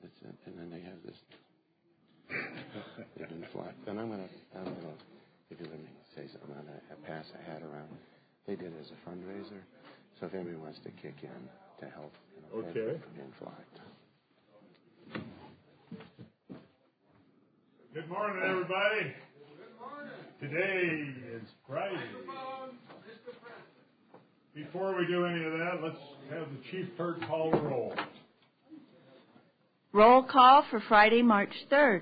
And then they have this. They didn't fly. Then I'm gonna, if you let me say something, I'm gonna pass a hat around. They did it as a fundraiser, so if anybody wants to kick in to help, okay, in flight. Good morning, everybody. Good morning. Today is Friday. Before we do any of that, let's have the chief clerk call the roll. Roll call for Friday, March 3rd.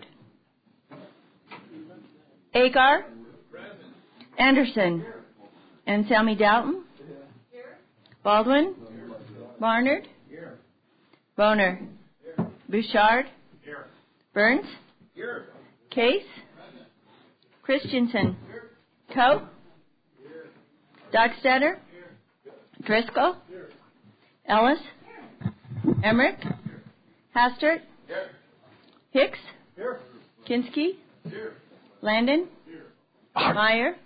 Agar. Anderson. Anselmi Doughton. Baldwin. Barnard. Boner. Bouchard. Burns. Case. Christensen. Coe. Dockstetter. Driscoll. Ellis. Emmerich. Hastert. Hicks. Kinski. Landon. Meyer.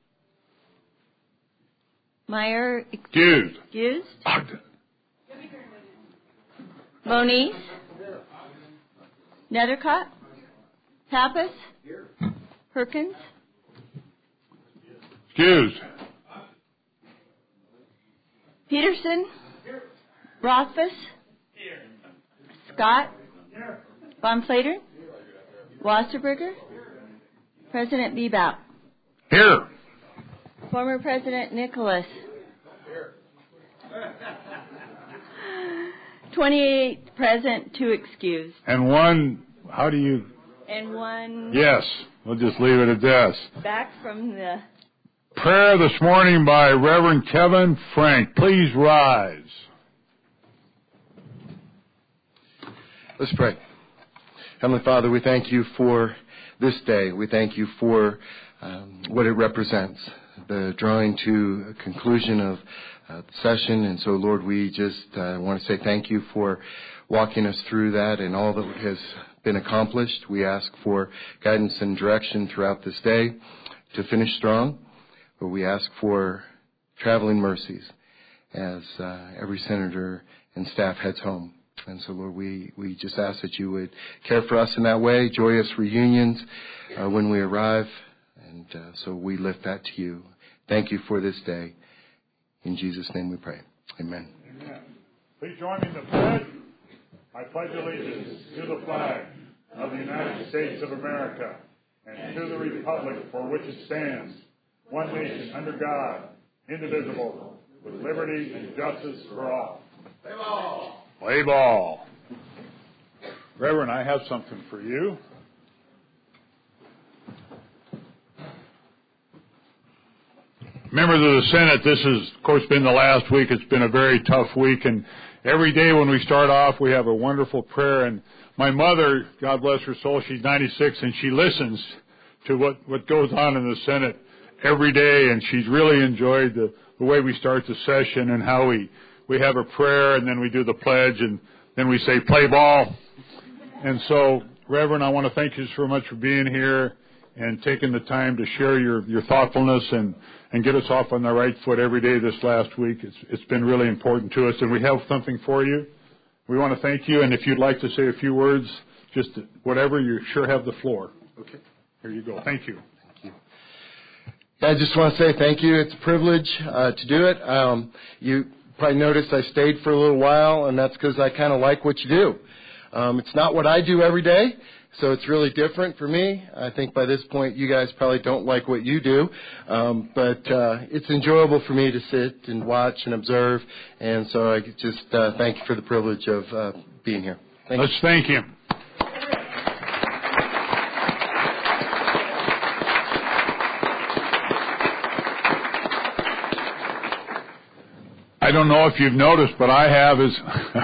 Excused. Moniz. Nethercott. Pappas. Perkins. Excused. Peterson. Rothfuss. Scott. Von Plater. Wasserberger. President Bebout. Here. Former President Nicholas. 28 present, 2 excused. And one, how do you? And one. Yes, we'll just leave it at this. Back from the. Prayer this morning by Reverend Kevin Frank. Please rise. Let's pray. Heavenly Father, we thank you for this day. We thank you for what it represents, the drawing to a conclusion of the session. And so, Lord, we just want to say thank you for walking us through that and all that has been accomplished. We ask for guidance and direction throughout this day to finish strong. But we ask for traveling mercies as every senator and staff heads home. And so, Lord, we just ask that you would care for us in that way, joyous reunions when we arrive. And so we lift that to you. Thank you for this day. In Jesus' name we pray. Amen. Amen. Please join me in the pledge. I pledge allegiance to the flag of the United States of America and to the republic for which it stands, one nation under God, indivisible, with liberty and justice for all. Play ball. Play ball. Reverend, I have something for you. Members of the Senate, this has, of course, been the last week. It's been a very tough week, and every day when we start off, we have a wonderful prayer. And my mother, God bless her soul, she's 96, and she listens to what goes on in the Senate every day, and she's really enjoyed the way we start the session and how we have a prayer, and then we do the pledge, and then we say, play ball. And so, Reverend, I want to thank you so much for being here and taking the time to share your thoughtfulness and get us off on the right foot every day this last week. It's been really important to us, and we have something for you. We want to thank you, and if you'd like to say a few words, just whatever, you sure have the floor. Okay. Here you go. Thank you. Thank you. I just want to say thank you. It's a privilege to do it. You probably noticed I stayed for a little while, and that's because I kind of like what you do. It's not what I do every day, so it's really different for me. I think by this point you guys probably don't like what you do, but it's enjoyable for me to sit and watch and observe, and so I just thank you for the privilege of being here. Let's thank him. I don't know if you've noticed, but I have is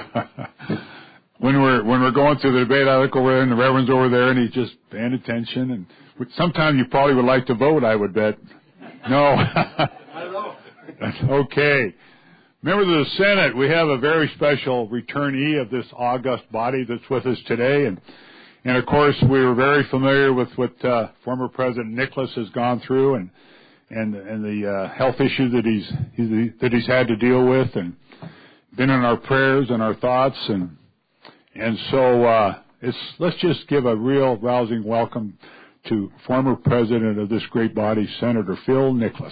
when we're going through the debate, I look over there and the Reverend's over there and he's just paying attention. And sometimes you probably would like to vote, I would bet. No. I don't know. Okay. Members of the Senate, we have a very special returnee of this august body that's with us today. And of course, we were very familiar with what former President Nicholas has gone through and the health issues that he's had to deal with, and been in our prayers and our thoughts, and so Let's just give a real rousing welcome to former president of this great body, Senator Phil Nicholas.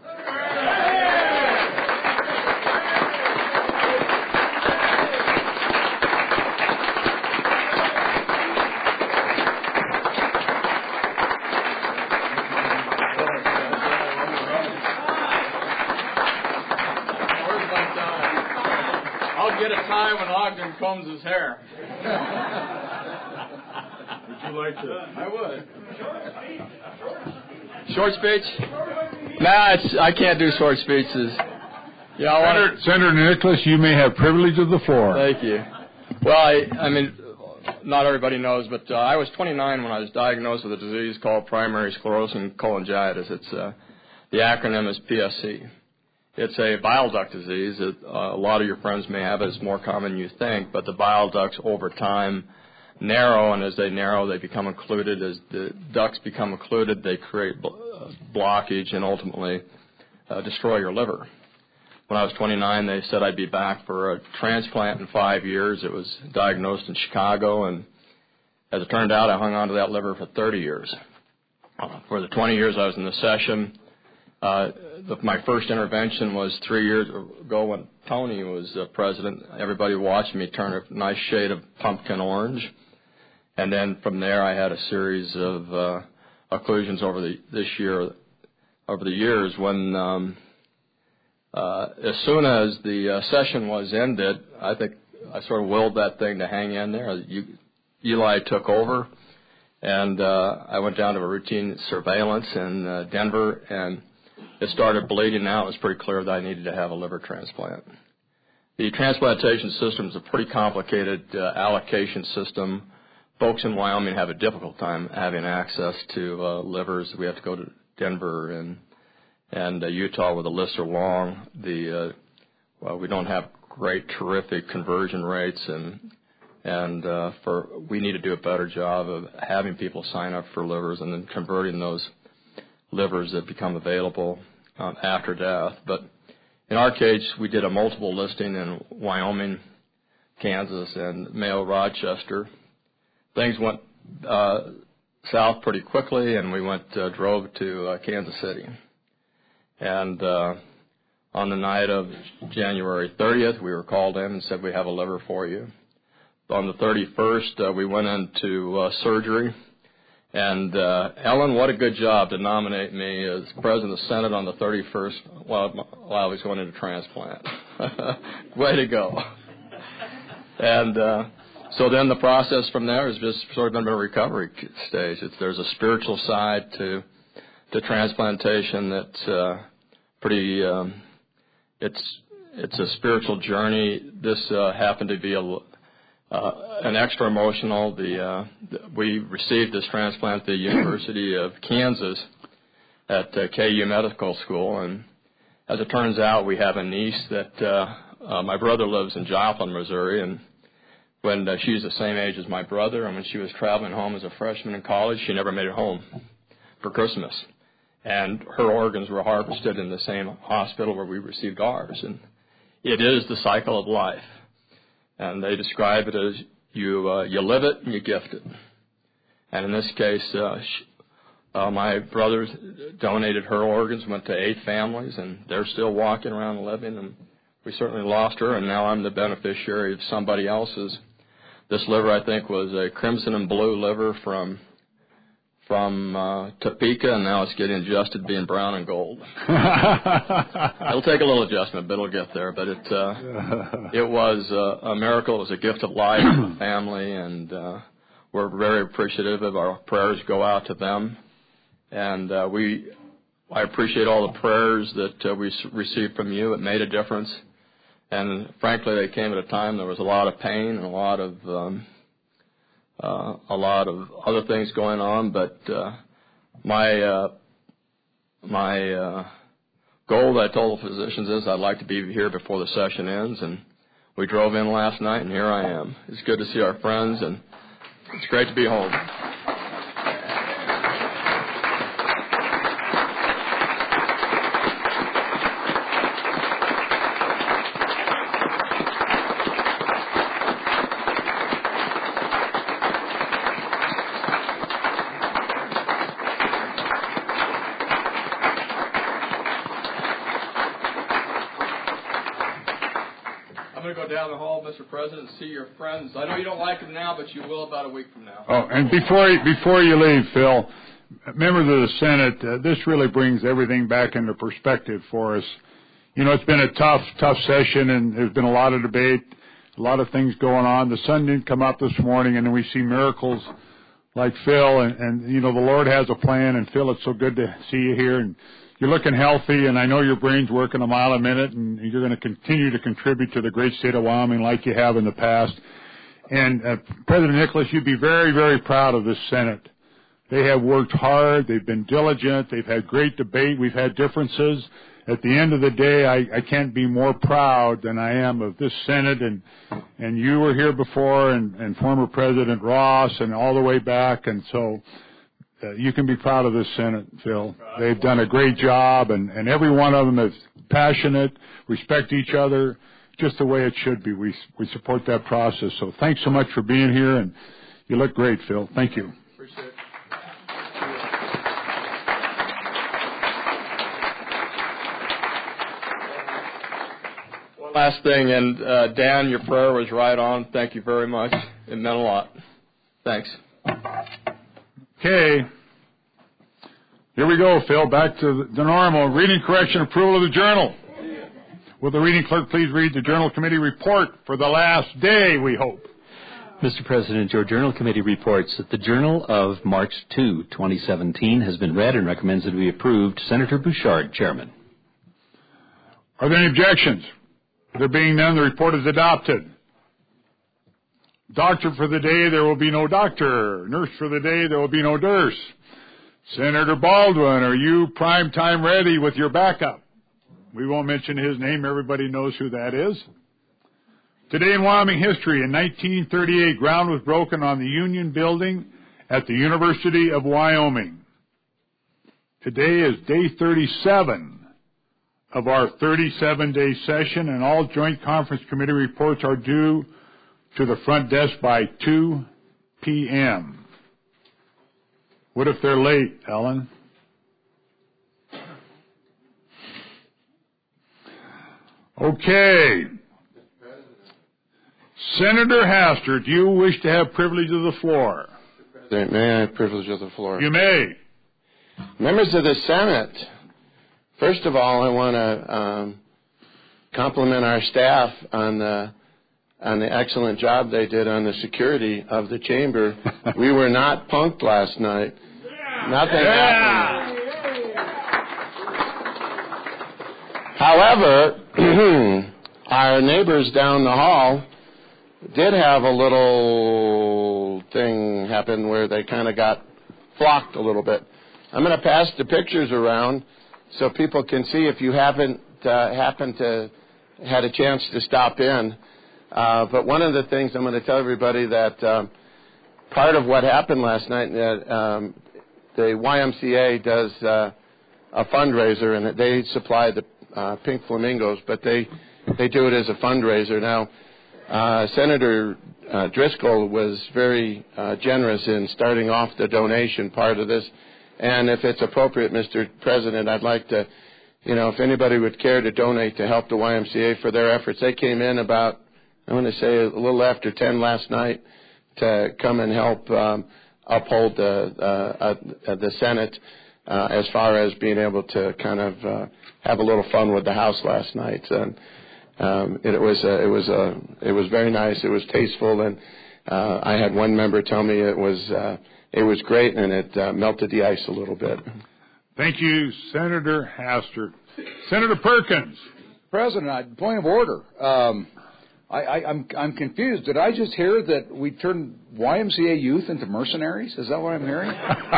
I'll get a tie when Ogden combs his hair. Would you like to? I would. Short speech? Nah, I can't do short speeches. Yeah, Senator Nicholas, you may have privilege of the floor. Thank you. Well, I mean, not everybody knows, but I was 29 when I was diagnosed with a disease called primary sclerosing cholangitis. It's the acronym is PSC. It's a bile duct disease. A lot of your friends may have it. It's more common than you think, but the bile ducts over time narrow, and as they narrow, they become occluded. As the ducts become occluded, they create blockage and ultimately destroy your liver. When I was 29, they said I'd be back for a transplant in 5 years. It was diagnosed in Chicago, and as it turned out, I hung on to that liver for 30 years. For the 20 years I was in the session, my first intervention was 3 years ago when Tony was president. Everybody watched me turn a nice shade of pumpkin orange. And then from there, I had a series of occlusions over the years. When as soon as the session was ended, I think I sort of willed that thing to hang in there. Eli took over, and I went down to a routine surveillance in Denver, and it started bleeding out. It was pretty clear that I needed to have a liver transplant. The transplantation system is a pretty complicated allocation system. Folks in Wyoming have a difficult time having access to livers. We have to go to Denver and Utah where the lists are long. We don't have great, terrific conversion rates, and we need to do a better job of having people sign up for livers and then converting those livers that become available after death. But in our case, we did a multiple listing in Wyoming, Kansas, and Mayo Rochester. Things went south pretty quickly, and we drove to Kansas City. And on the night of January 30th, we were called in and said, we have a liver for you. On the 31st, we went into surgery. And Ellen, what a good job to nominate me as President of the Senate on the 31st while I was going into transplant. Way to go. And so then the process from there has just sort of been a recovery stage. There's a spiritual side to transplantation that's pretty. It's a spiritual journey. This happened to be an extra emotional. We received this transplant at the University of Kansas at KU Medical School, and as it turns out, we have a niece that my brother lives in Joplin, Missouri, and when she's the same age as my brother, and when she was traveling home as a freshman in college, she never made it home for Christmas. And her organs were harvested in the same hospital where we received ours. And it is the cycle of life. And they describe it as you live it and you gift it. And in this case, my brother donated her organs, went to 8 families, and they're still walking around and living. And we certainly lost her, and now I'm the beneficiary of somebody else's. This liver, I think, was a crimson and blue liver from Topeka, and now it's getting adjusted being brown and gold. It'll take a little adjustment, but it'll get there. But it was a miracle. It was a gift of life to the family, and we're very appreciative of our prayers go out to them. And I appreciate all the prayers that we received from you. It made a difference. And frankly, they came at a time there was a lot of pain and a lot of other things going on. But my goal that I told the physicians is I'd like to be here before the session ends. And we drove in last night, and here I am. It's good to see our friends, and it's great to be home. down the hall, Mr. President, and see your friends. I know you don't like them now, but you will about a week from now. Oh, and before you leave, Phil, members of the Senate, this really brings everything back into perspective for us. You know, it's been a tough session, and there's been a lot of debate, a lot of things going on. The sun didn't come up this morning, and then we see miracles like Phil, and you know, the Lord has a plan. And Phil, it's so good to see you here, and you're looking healthy, and I know your brain's working a mile a minute, and you're going to continue to contribute to the great state of Wyoming like you have in the past. And President Nicholas, you'd be very, very proud of this Senate. They have worked hard. They've been diligent. They've had great debate. We've had differences. At the end of the day, I can't be more proud than I am of this Senate, and you were here before, and former President Ross, and all the way back, and so you can be proud of this Senate, Phil. They've done a great job, and every one of them is passionate, respect each other, just the way it should be. We support that process. So thanks so much for being here, and you look great, Phil. Thank you. Appreciate it. One last thing, and Dan, your prayer was right on. Thank you very much. It meant a lot. Thanks. Okay. Here we go, Phil. Back to the normal. Reading correction, approval of the journal. Will the reading clerk please read the Journal Committee report for the last day, we hope? Mr. President, your Journal Committee reports that the Journal of March 2, 2017 has been read and recommends that it be approved. Senator Bouchard, Chairman. Are there any objections? There being none, the report is adopted. Doctor for the day, there will be no doctor. Nurse for the day, there will be no nurse. Senator Baldwin, are you prime time ready with your backup? We won't mention his name. Everybody knows who that is. Today in Wyoming history, in 1938, ground was broken on the Union Building at the University of Wyoming. Today is day 37 of our 37-day session, and all Joint Conference Committee reports are due to the front desk by 2 p.m. What if they're late, Ellen? Okay. Senator Hastert, do you wish to have privilege of the floor? May I have privilege of the floor? You may. Members of the Senate, first of all, I want to compliment our staff on the excellent job they did on the security of the chamber. We were not punked last night. Nothing happened. However, our neighbors down the hall did have a little thing happen where they kind of got flocked a little bit. I'm going to pass the pictures around so people can see if you haven't happened to had a chance to stop in. But one of the things I'm going to tell everybody that part of what happened last night, that the YMCA does a fundraiser, and they supply the pink flamingos, but they do it as a fundraiser. Now, Senator Driscoll was very generous in starting off the donation part of this. And if it's appropriate, Mr. President, I'd like to, if anybody would care to donate to help the YMCA for their efforts. They came in about, I want to say, a little after 10 last night to come and help uphold the Senate as far as being able to kind of have a little fun with the House last night. And it was very nice. It was tasteful, and I had one member tell me it was great, and it melted the ice a little bit. Thank you, Senator Hastert. Senator Perkins. President, point of order. I'm confused. Did I just hear that we turned YMCA youth into mercenaries? Is that what I'm hearing?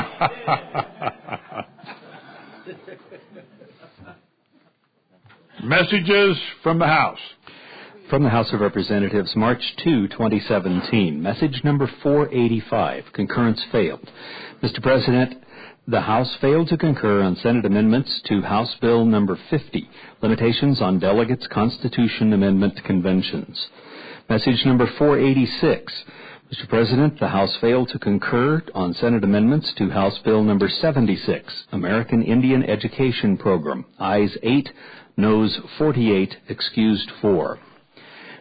Messages from the House. From the House of Representatives, March 2, 2017. Message number 485. Concurrence failed. Mr. President, the House failed to concur on Senate amendments to House Bill number 50, Limitations on Delegates' Constitution Amendment Conventions. Message number 486. Mr. President, the House failed to concur on Senate amendments to House Bill number 76, American Indian Education Program. Ayes 8, noes 48, excused 4.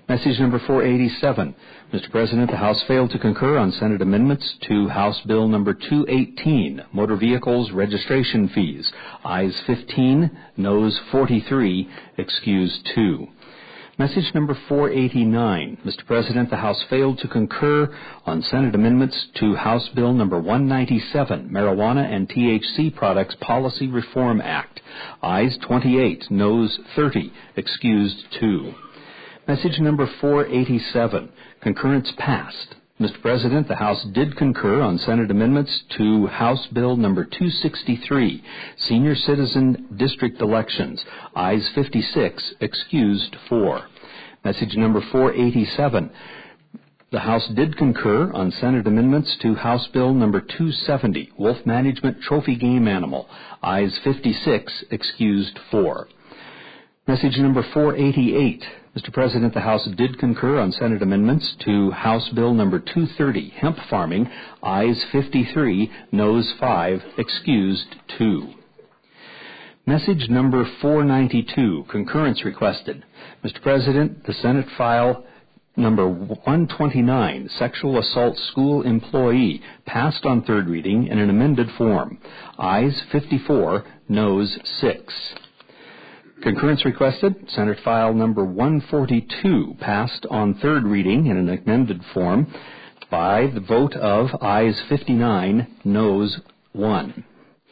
Message number 487. Mr. President, the House failed to concur on Senate amendments to House Bill number 218, Motor Vehicles Registration Fees. Ayes 15, noes 43, excused 2. Message number 489. Mr. President, the House failed to concur on Senate amendments to House Bill number 197, Marijuana and THC Products Policy Reform Act. Ayes 28, noes 30, excused 2. Message number 487. Concurrence passed. Mr. President, the House did concur on Senate amendments to House Bill number 263, Senior Citizen District Elections. Ayes 56, excused 4. Message number 487. The House did concur on Senate amendments to House Bill number 270, Wolf Management Trophy Game Animal. Ayes 56, excused 4. Message number 488. Mr. President, the House did concur on Senate amendments to House Bill number 230, Hemp Farming. Ayes 53, noes 5, excused 2. Message number 492, concurrence requested. Mr. President, the Senate file number 129, Sexual Assault School Employee, passed on third reading in an amended form. Ayes 54, noes 6. Concurrence requested. Senate file number 142 passed on third reading in an amended form by the vote of ayes 59, noes 1.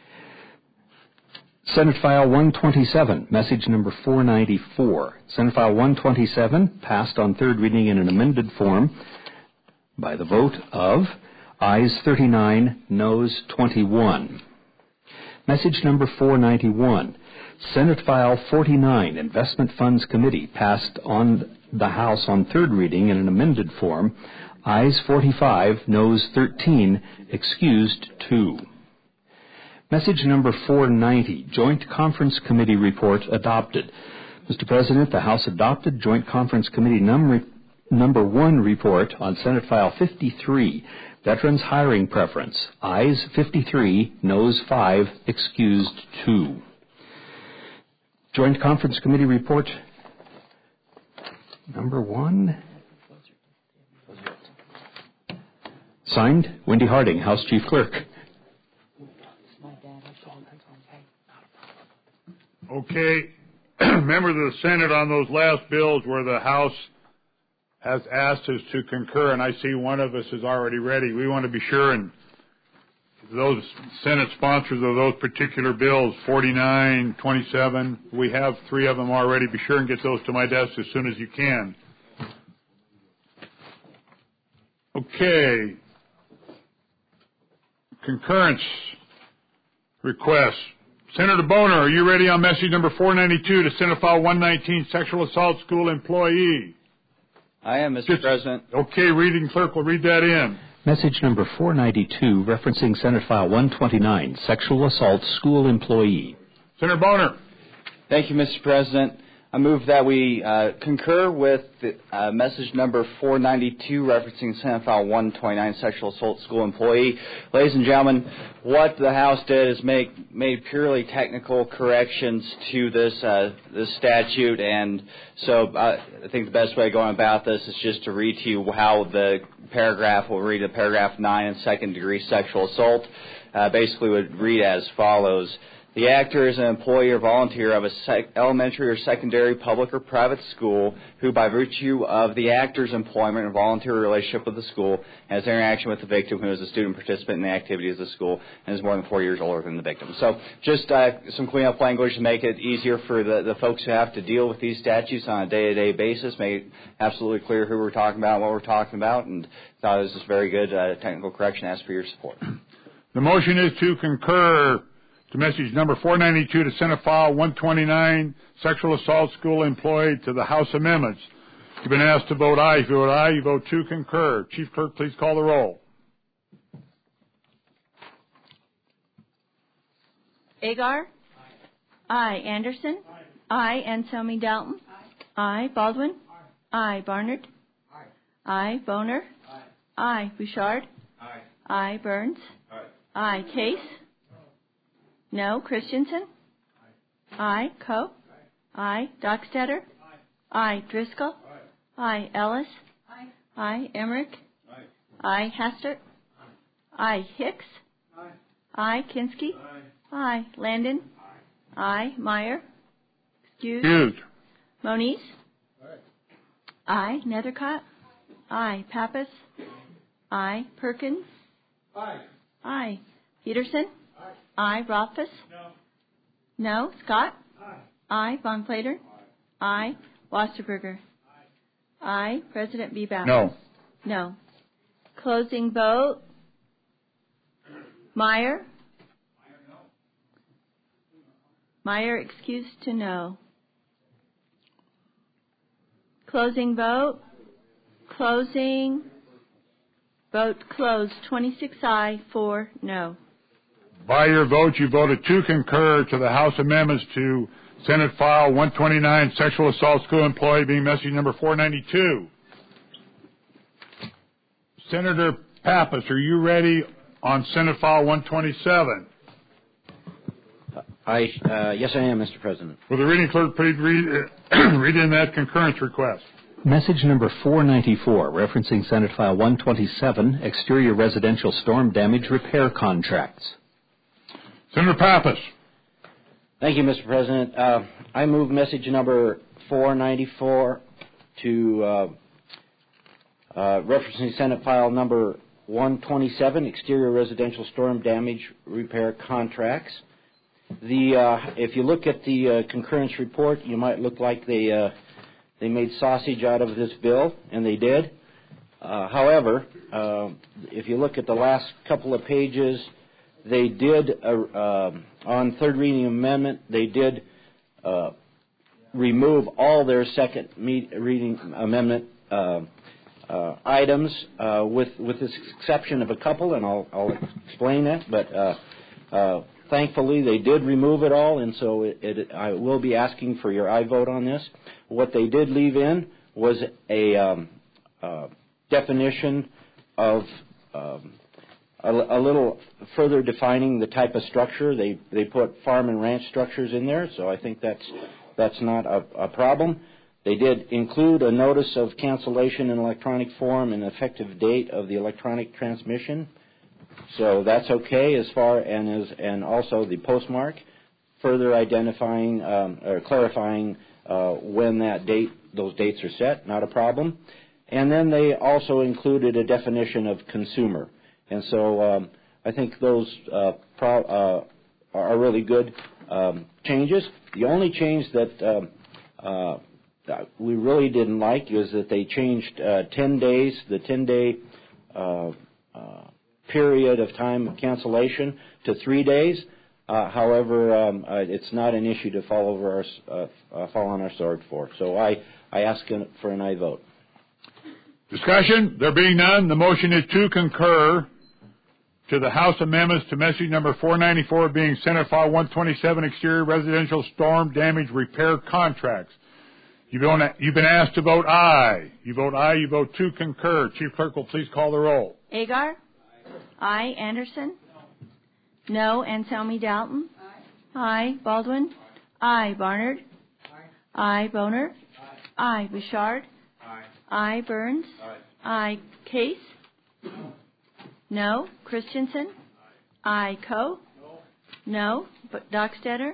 Senate file 127, message number 494. Senate file 127 passed on third reading in an amended form by the vote of ayes 39, noes 21. Message number 491. Senate File 49, Investment Funds Committee, passed on the House on third reading in an amended form. Ayes 45, noes 13, excused 2. Message number 490, Joint Conference Committee report adopted. Mr. President, the House adopted Joint Conference Committee number 1 report on Senate File 53, Veterans Hiring Preference. Ayes 53, noes 5, excused 2. Joint Conference Committee report number 1. Signed, Wendy Harding, House Chief Clerk. Okay. Members of the Senate, on those last bills where the House has asked us to concur, and I see one of us is already ready, we want to be sure, and those Senate sponsors of those particular bills, 49, 27, we have 3 of them already. Be sure and get those to my desk as soon as you can. Okay. Concurrence requests. Senator Boner, are you ready on message number 492 to Senate File 119, Sexual Assault School Employee? I am, Mr. President. Okay, reading clerk will read that in. Message number 492, referencing Senate File 129, Sexual Assault School Employee. Senator Boner. Thank you, Mr. President. I move that we concur with message number 492, referencing Senate File 129, Sexual Assault School Employee. Ladies and gentlemen, what the House did is made purely technical corrections to this statute, and so I think the best way of going about this is just to read to you how the paragraph will read. Paragraph 9 in second-degree sexual assault basically would read as follows. The actor is an employee or volunteer of a elementary or secondary public or private school who, by virtue of the actor's employment or voluntary relationship with the school, has interaction with the victim who is a student participant in the activities of the school and is more than 4 years older than the victim. So just some cleanup language to make it easier for the folks who have to deal with these statutes on a day-to-day basis, make it absolutely clear who we're talking about and what we're talking about, and thought it was just very good technical correction. Ask for your support. The motion is to concur to message number 492 to Senate File 129, Sexual Assault School Employee, to the House amendments. You've been asked to vote aye. If you vote aye, you vote to concur. Chief Clerk, please call the roll. Agar? Aye. Anderson? Aye. Anselmi Dalton? Aye. Baldwin? Aye. Barnard? Aye. Boner? Aye. Bouchard? Aye. Burns? Aye. Case? No. Christensen? Aye. Coe? Aye. Dockstader? Aye. Driscoll? I. Ellis. I. Emmerich. I. Hastert. I. Hicks. I. Kinski. I. Landon. I. Meyer. Excused. Moniz. I. Nethercott. I. Pappas. I. Perkins. I. Peterson. I. Rothfuss. No. Scott. I. Von Plater. I. Wasserberger. I. President Bebout. No. No. Closing vote. Meyer. Meyer excused to no. Closing vote. Closing. Vote closed. 26 aye, 4 no. By your vote, you voted to concur to the House amendments to Senate File 129, Sexual Assault School Employee, being message number 492. Senator Pappas, are you ready on Senate File 127? Yes, I am, Mr. President. Will the reading clerk please read in that concurrence request? Message number 494, referencing Senate File 127, Exterior Residential Storm Damage Repair Contracts. Senator Pappas. Thank you, Mr. President. I move message number 494 to referencing Senate File number 127, Exterior Residential Storm Damage Repair Contracts. If you look at the concurrence report, you might look like they made sausage out of this bill, and they did. However, if you look at the last couple of pages, they did, on third reading amendment, they did remove all their second reading amendment items, with the exception of a couple, and I'll explain that. But thankfully, they did remove it all, and so I will be asking for your aye vote on this. What they did leave in was a definition of a little further defining the type of structure. They put farm and ranch structures in there, so I think that's not a problem. They did include a notice of cancellation in electronic form and effective date of the electronic transmission. So that's okay as far and also the postmark, further identifying or clarifying when those dates are set, not a problem. And then they also included a definition of consumer. And so I think those are really good changes. The only change that we really didn't like is that they changed 10 days, the 10-day period of time of cancellation to 3 days. However, it's not an issue to fall on our sword for. So I ask for an aye vote. Discussion? There being none, the motion is to concur to the House amendments to message number 494, being Senate File 127, Exterior Residential Storm Damage Repair Contracts. You've been asked to vote aye. You vote aye, you vote to concur. Chief Clerk will please call the roll. Agar? Aye. Anderson? No. Anselmi Dalton? Aye. Baldwin? Aye. Barnard? Aye. Boner? Aye. Bouchard? Aye. Burns? Aye. Case? No. Christensen? Aye. Coe? No. Dockstetter?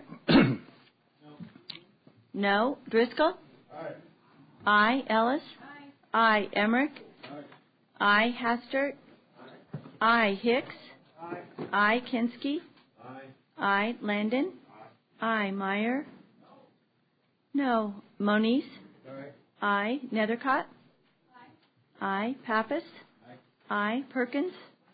No. Driscoll? Aye. Ellis? Aye. Emmerich? Aye. Hastert? Aye. Hicks? Aye. Kinski? Aye. Landon? Aye. Meyer? No. Moniz? Aye. Nethercott? Aye. Pappas? Aye. Perkins?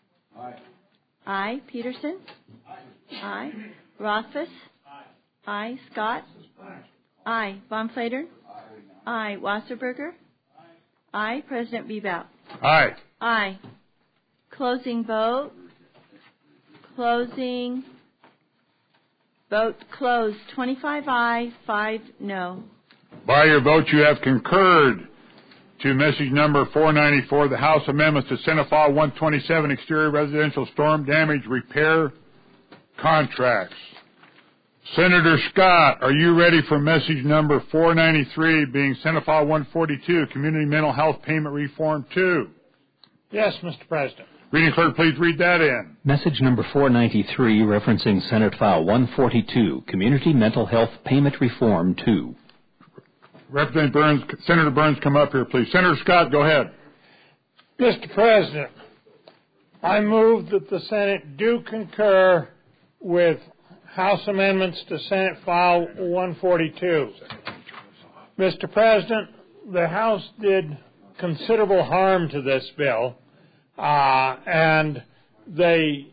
Aye. Peterson? Aye. Rothfuss? Aye. Scott? Aye. Von Plater? Aye. Wasserberger? Aye. President Bebout? Aye. Aye. Closing vote. Closing. Vote closed. 25 aye, 5 no. By your vote, you have concurred to message number 494, the House amendments to Senate File 127, Exterior Residential Storm Damage Repair Contracts. Senator Scott, are you ready for message number 493, being Senate File 142, Community Mental Health Payment Reform 2? Yes, Mr. President. Reading clerk, please read that in. Message number 493, referencing Senate File 142, Community Mental Health Payment Reform 2. Representative Burns, Senator Burns, come up here, please. Senator Scott, go ahead. Mr. President, I move that the Senate do concur with House amendments to Senate File 142. Mr. President, the House did considerable harm to this bill, and they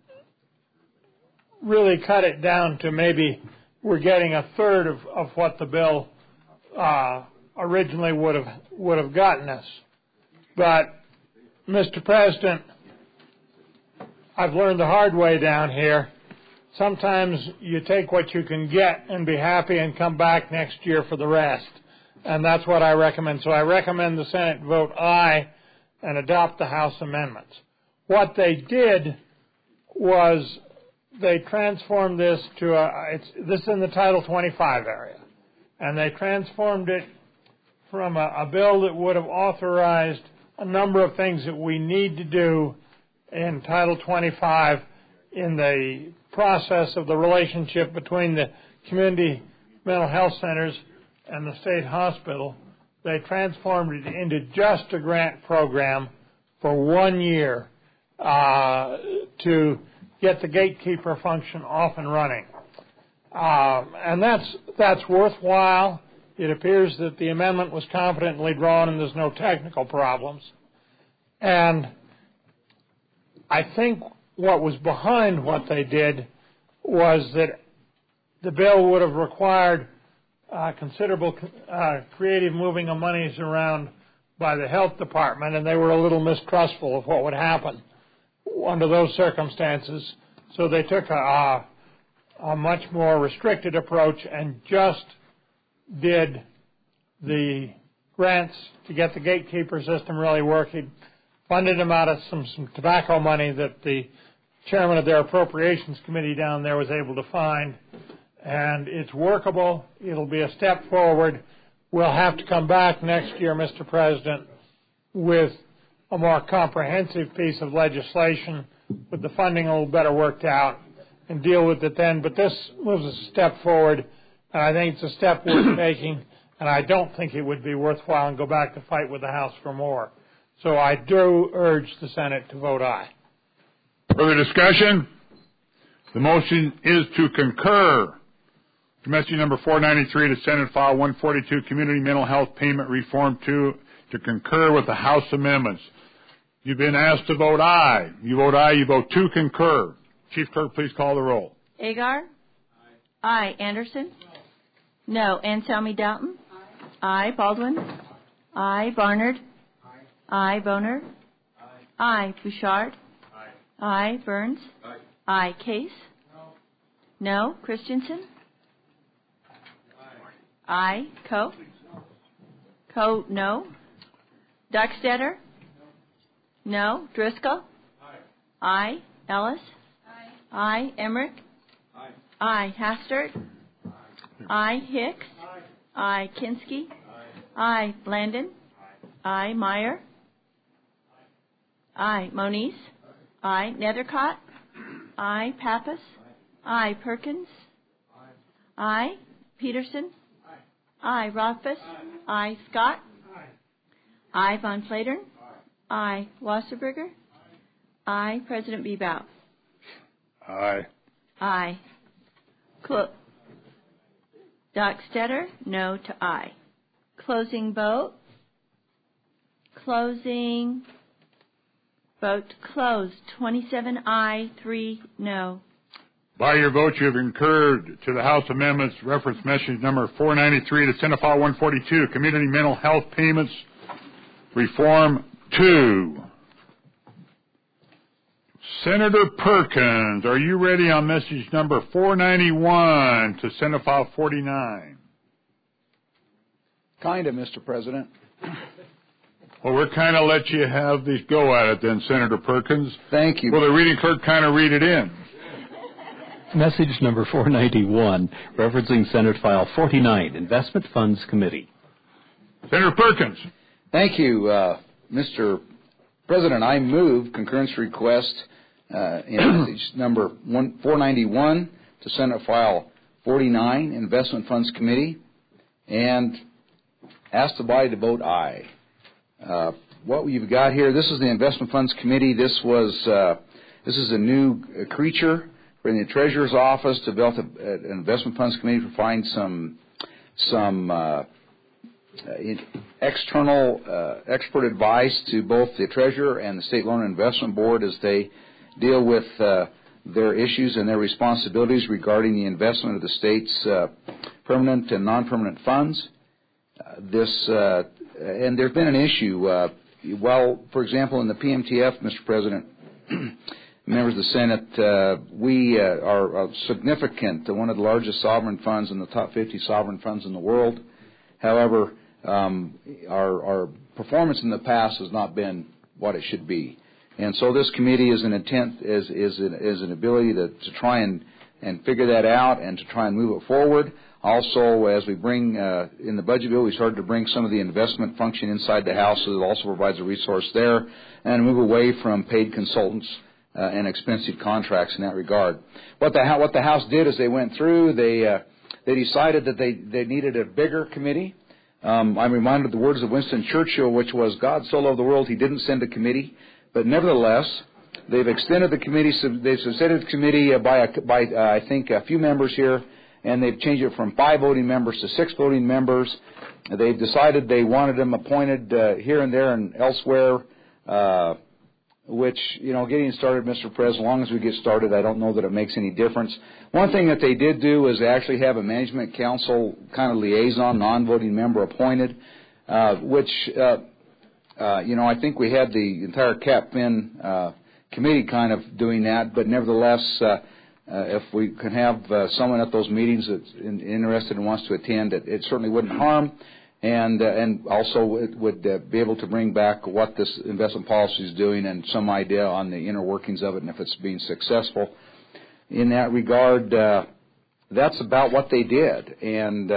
really cut it down to maybe we're getting a third of what the bill originally would have gotten us. But, Mr. President, I've learned the hard way down here. Sometimes you take what you can get and be happy and come back next year for the rest. And that's what I recommend. So I recommend the Senate vote aye and adopt the House amendments. What they did was they transformed this to this is in the Title 25 area. And they transformed it from a bill that would have authorized a number of things that we need to do in Title 25 in the process of the relationship between the community mental health centers and the state hospital. They transformed it into just a grant program for 1 year to get the gatekeeper function off and running. And that's worthwhile. It appears that the amendment was competently drawn and there's no technical problems. And I think what was behind what they did was that the bill would have required considerable creative moving of monies around by the health department, and they were a little mistrustful of what would happen under those circumstances. So they took a much more restricted approach and just did the grants to get the gatekeeper system really working, funded them out of some tobacco money that the chairman of their appropriations committee down there was able to find. And it's workable. It'll be a step forward. We'll have to come back next year, Mr. President, with a more comprehensive piece of legislation with the funding a little better worked out and deal with it then. But this moves a step forward, and I think it's a step worth taking, and I don't think it would be worthwhile and go back to fight with the House for more. So I do urge the Senate to vote aye. Further discussion? The motion is to concur to message number 493 to Senate File 142, Community Mental Health Payment Reform 2, to concur with the House amendments. You've been asked to vote aye. You vote aye, you vote to concur. Chief Clerk, please call the roll. Agar? Aye. Anderson? No. Anselmi Doughton? Aye. Baldwin? Aye. Barnard? Aye. Boner? Aye. Bouchard? Aye. Burns? Aye. Case? No. Christensen? Aye. Coe? Coe, no. Duckstetter? No. Driscoll? Aye. Ellis? Aye. Emmerich? Aye. Hastert? Aye. Hicks? Aye. Kinski? Aye. Blandon? Aye. Meyer? Aye. Moniz? Aye. Nethercott? Aye. Pappas? Aye. Perkins? Aye. Peterson? Aye. Rothfuss? Aye. Scott? Aye. Von Flatern? Aye. Wasserberger? Aye. President Bebout? Aye. Aye. Dockstetter? No to aye. Closing vote? Closing. Vote closed. 27 aye, 3 no. By your vote, you have concurred to the House amendments, reference message number 493 to Senate File 142, Community Mental Health Payments Reform 2. Senator Perkins, are you ready on message number 491 to Senate File 49? Kind of, Mr. President. Well, we're kind of let you have these go at it then, Senator Perkins. Thank you. Will the reading clerk kind of read it in? Message number 491, referencing Senate File 49, Investment Funds Committee. Senator Perkins. Thank you, Mr. President. I move concurrence request in message number 491 to Senate File 49, Investment Funds Committee, and ask the body to vote aye. What we've got here, this is the Investment Funds Committee. This is a new creature in the Treasurer's Office to develop an Investment Funds Committee to provide some external expert advice to both the Treasurer and the State Loan and Investment Board as they deal with their issues and their responsibilities regarding the investment of the state's permanent and non-permanent funds. And there's been an issue. For example, in the PMTF, Mr. President, members of the Senate, we are significant, one of the largest sovereign funds in the top 50 sovereign funds in the world. However, our performance in the past has not been what it should be. And so this committee is an an ability to try and figure that out and to try and move it forward. Also, as we bring in the budget bill, we started to bring some of the investment function inside the House, so it also provides a resource there, and move away from paid consultants and expensive contracts in that regard. What the House did is they went through, they decided that they needed a bigger committee. I'm reminded of the words of Winston Churchill, which was, God so loved the world, he didn't send a committee. But nevertheless, they've extended the committee, they've extended the committee by I think, a few members here, and they've changed it from 5 voting members to 6 voting members. They've decided they wanted them appointed here and there and elsewhere, which, getting started, Mr. President, as long as we get started, I don't know that it makes any difference. One thing that they did do is actually have a management council kind of liaison, non-voting member appointed, which, I think we had the entire CapFin committee kind of doing that, but nevertheless, if we can have someone at those meetings that's interested and wants to attend, it certainly wouldn't harm. And also it would be able to bring back what this investment policy is doing and some idea on the inner workings of it and if it's being successful. In that regard, that's about what they did. And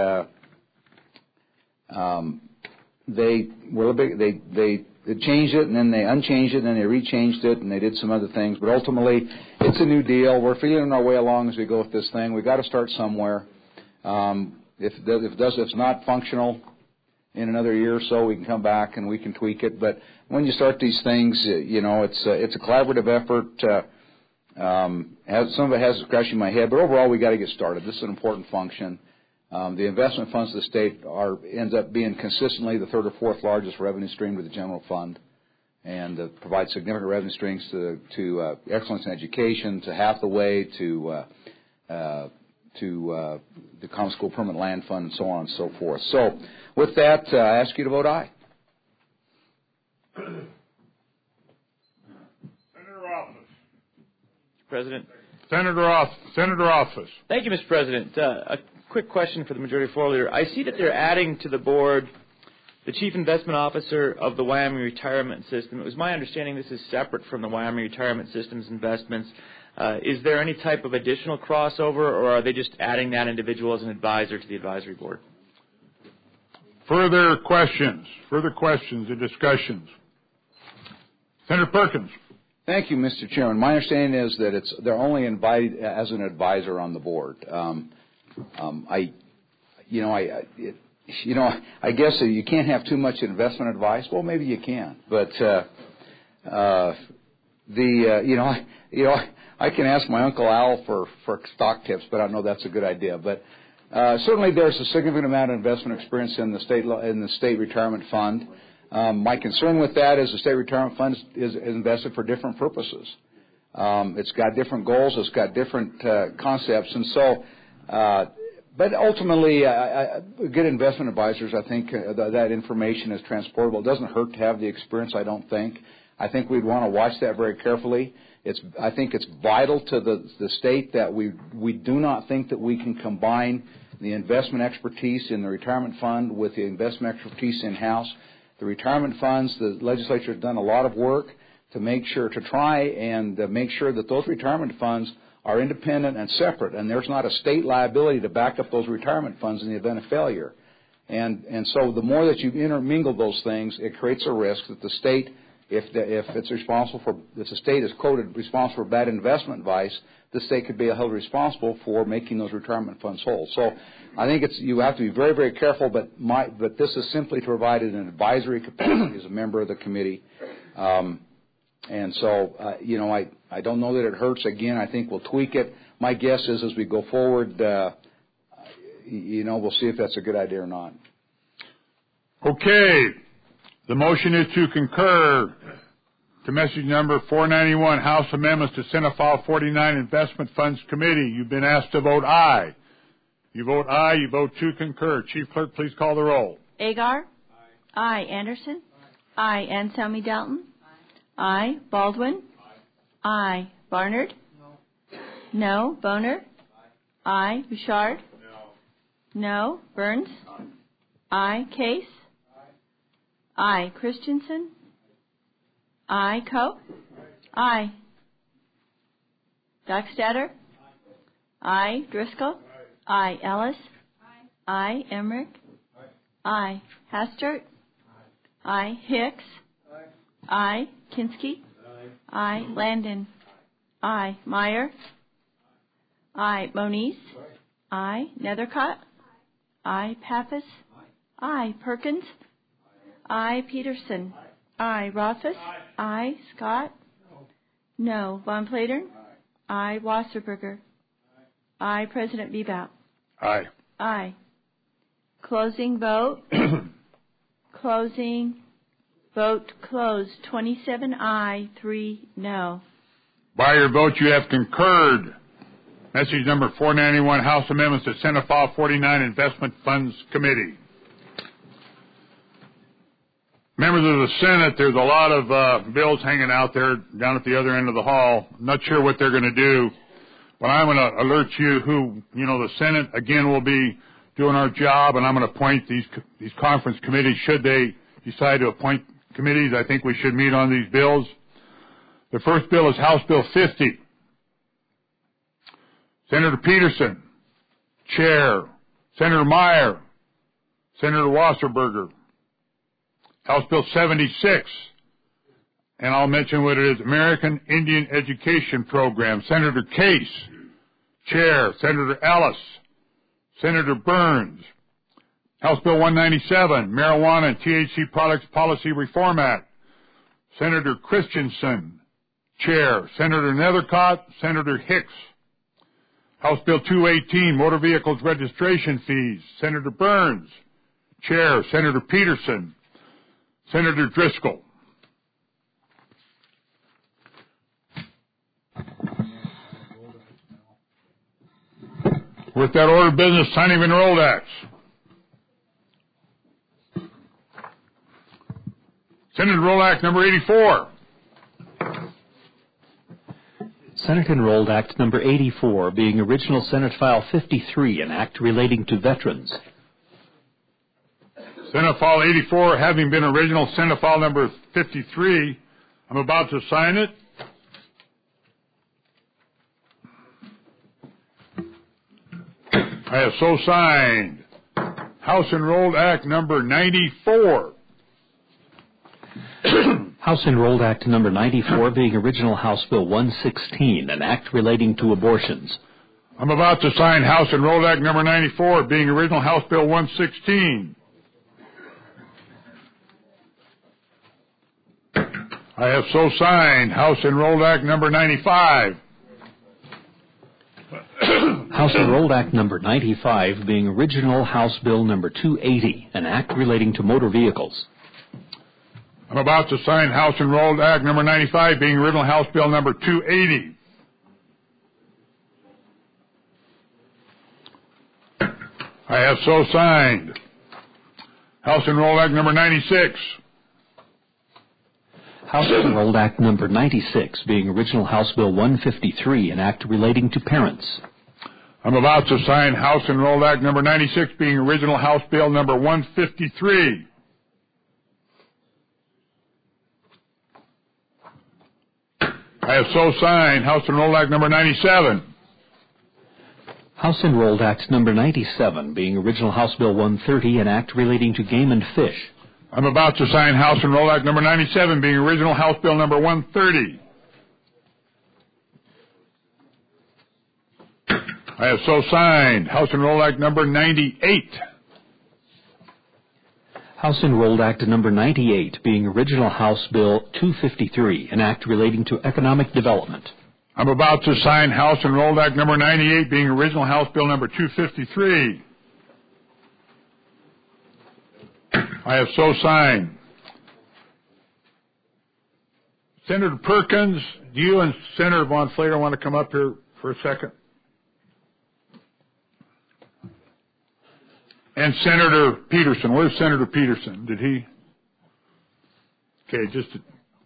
they changed it, and then they unchanged it, and then they rechanged it, and they did some other things. But ultimately, it's a new deal. We're feeling our way along as we go with this thing. We've got to start somewhere. If it's not functional in another year or so, we can come back and we can tweak it. But when you start these things, it's a collaborative effort. Some of it has scratching my head, but overall, we got to get started. This is an important function. The investment funds of the state ends up being consistently the 3rd or 4th largest revenue stream to the general fund, and provides significant revenue streams to excellence in education, to Hathaway, to the Common School Permanent Land Fund, and so on and so forth. So, with that, I ask you to vote aye. Senator Office. President. Senator Office. Thank you, Mr. President. A quick question for the Majority Floor Leader. I see that they're adding to the board the Chief Investment Officer of the Wyoming Retirement System. It was my understanding this is separate from the Wyoming Retirement System's investments. Is there any type of additional crossover, or are they just adding that individual as an advisor to the advisory board? Further questions and discussions? Senator Perkins. Thank you, Mr. Chairman. My understanding is that they're only invited as an advisor on the board. I guess you can't have too much investment advice. Well, maybe you can, but I can ask my Uncle Al for stock tips, but I don't know that's a good idea. But certainly, there's a significant amount of investment experience in the state retirement fund. My concern with that is the state retirement fund is invested for different purposes. It's got different goals. It's got different concepts, and so. But ultimately, good investment advisors, I think that information is transportable. It doesn't hurt to have the experience, I don't think. I think we'd want to watch that very carefully. I think it's vital to the state that we do not think that we can combine the investment expertise in the retirement fund with the investment expertise in-house. The retirement funds, the legislature has done a lot of work to try and make sure that those retirement funds are independent and separate, and there's not a state liability to back up those retirement funds in the event of failure. And so the more that you intermingle those things, it creates a risk that the state, if the state is quoted responsible for bad investment advice, the state could be held responsible for making those retirement funds whole. So I think you have to be very, very careful, but this is simply to provide an advisory capacity as a member of the committee. And so, I don't know that it hurts. Again, I think we'll tweak it. My guess is as we go forward, we'll see if that's a good idea or not. Okay. The motion is to concur to message number 491, House Amendments to Senate File 49 Investment Funds Committee. You've been asked to vote aye. You vote aye. You vote to concur. Chief Clerk, please call the roll. Agar? Aye. Anderson? Aye. Anselmi Dalton? Aye. Baldwin? Aye. Barnard? No. Boner? Aye. Bouchard? No. Burns? Aye. Case? Aye. Christensen? Aye. Coe? Aye. Dockstader? Aye. Driscoll? Aye. Ellis? Aye. Emmerich? Aye. Hastert? Aye. Hicks? Aye. Kinski? Aye. Landon? Aye. Meyer? Aye. Moniz? Aye. Nethercott? Aye. Pappas? Aye. Perkins? Aye. Peterson? Aye. Rothfuss? Aye. Scott? No. Von Platern? Aye. Wasserberger? Aye. President Bebout? Aye. Aye. Closing vote. Closing. Vote closed. 27 aye, 3 no. By your vote, you have concurred. Message number 491, House Amendments to Senate File 49 Investment Funds Committee. Members of the Senate, there's a lot of bills hanging out there down at the other end of the hall. I'm not sure what they're going to do, but I'm going to alert you the Senate, again, will be doing our job, and I'm going to appoint these conference committees. Should they decide to appoint committees, I think we should meet on these bills. The first bill is House Bill 50. Senator Peterson, Chair. Senator Meyer, Senator Wasserberger. House Bill 76, and I'll mention what it is, American Indian Education Program. Senator Case, Chair. Senator Ellis, Senator Burns. House Bill 197, Marijuana and THC Products Policy Reform Act. Senator Christensen, Chair. Senator Nethercott, Senator Hicks. House Bill 218, Motor Vehicles Registration Fees. Senator Burns, Chair. Senator Peterson. Senator Driscoll. With that order of business, signing of enrolled acts. Senate Enrolled Act number 84. Senate Enrolled Act number 84, being original Senate File 53, an act relating to veterans. Senate File 84, having been original Senate File number 53, I'm about to sign it. I have so signed. House Enrolled Act number 94. House Enrolled Act number 94, being original House Bill 116, an act relating to abortions. I'm about to sign House Enrolled Act number 94, being original House Bill 116. I have so signed House Enrolled Act number 95. House Enrolled Act number 95, being original House Bill number 280, an act relating to motor vehicles. I'm about to sign House Enrolled Act number 95, being original House Bill number 280. I have so signed House Enrolled Act number 96. House Enrolled Act number 96, being original House Bill 153, an act relating to parents. I'm about to sign House Enrolled Act number 96, being original House Bill number 153. I have so signed House Enrolled Act number 97. House Enrolled Act Number 97, being original House Bill 130, an act relating to game and fish. I'm about to sign House Enrolled Act Number 97, being original House Bill Number 130. I have so signed House Enrolled Act Number 98. House Enrolled Act Number 98, being original House Bill 253, an act relating to economic development. I'm about to sign House Enrolled Act Number 98, being original House Bill Number 253. I have so signed. Senator Perkins, do you and Senator Von Slater want to come up here for a second? And Senator Peterson. Where's Senator Peterson? Did he? Okay, just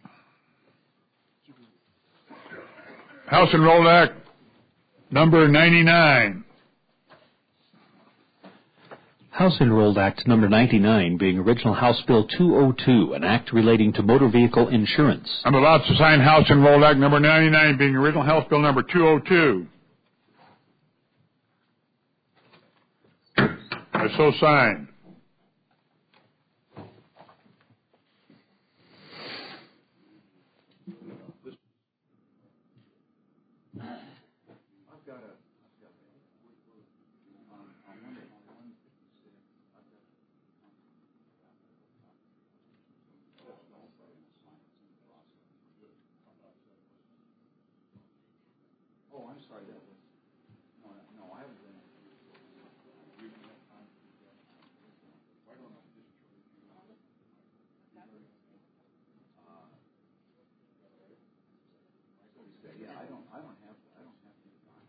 House Enrolled Act Number 99. House Enrolled Act Number 99, being original House Bill 202, an act relating to motor vehicle insurance. I'm about to sign House Enrolled Act Number 99, being original House Bill Number 202. I so sign. Oh, I'm sorry. No, I haven't been. Yeah, I don't have time.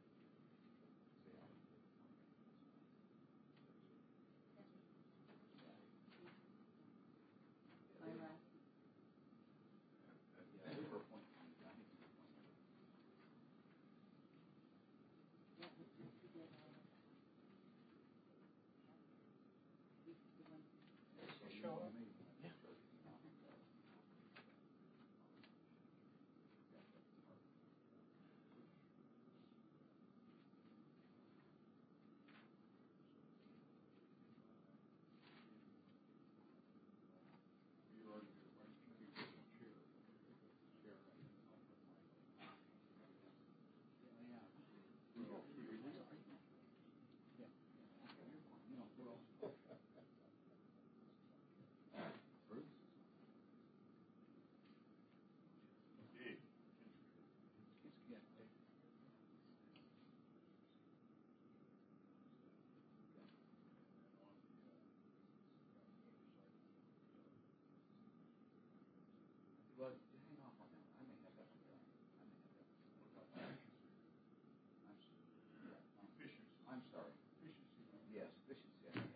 I'm sorry. Yes, efficiency.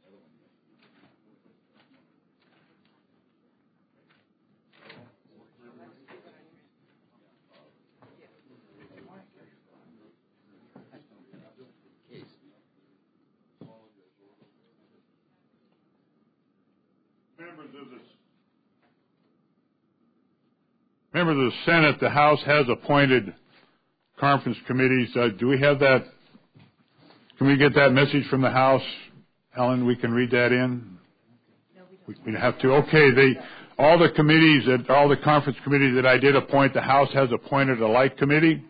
Members of the Senate, the House has appointed conference committees. Do we have that? Can we get that message from the House? Ellen, we can read that in? No, we don't. Have to. Okay, all the conference committees that I did appoint, the House has appointed a like committee.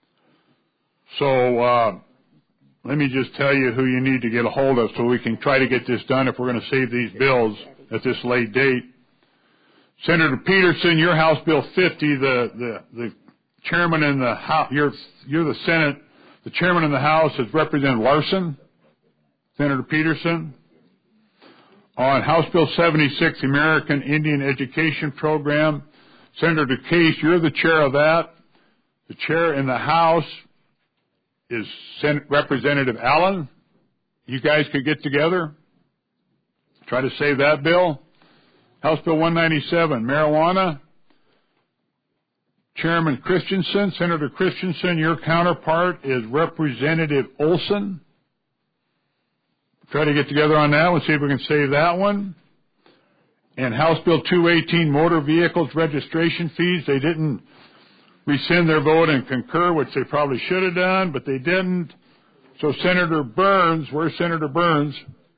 So let me just tell you who you need to get a hold of so we can try to get this done if we're going to save these bills at this late date. Senator Peterson, your House Bill 50, the chairman in the House, you're the Senate. The chairman in the House is Representative Larson, Senator Peterson. On House Bill 76, the American Indian Education Program, Senator DeCase, you're the chair of that. The chair in the House is Representative Allen. You guys could get together, try to save that bill. House Bill 197, marijuana. Chairman Christensen, Senator Christensen, your counterpart is Representative Olson. Try to get together on that one, see if we can save that one. And House Bill 218, motor vehicles registration fees. They didn't rescind their vote and concur, which they probably should have done, but they didn't. So Senator Burns, where's Senator Burns?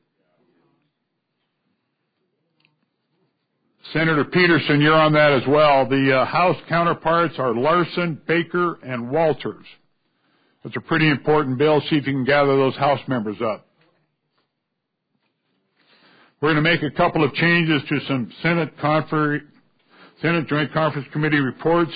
Senator Peterson, you're on that as well. The House counterparts are Larson, Baker, and Walters. That's a pretty important bill. See if you can gather those House members up. We're going to make a couple of changes to some Senate Joint Conference Committee reports.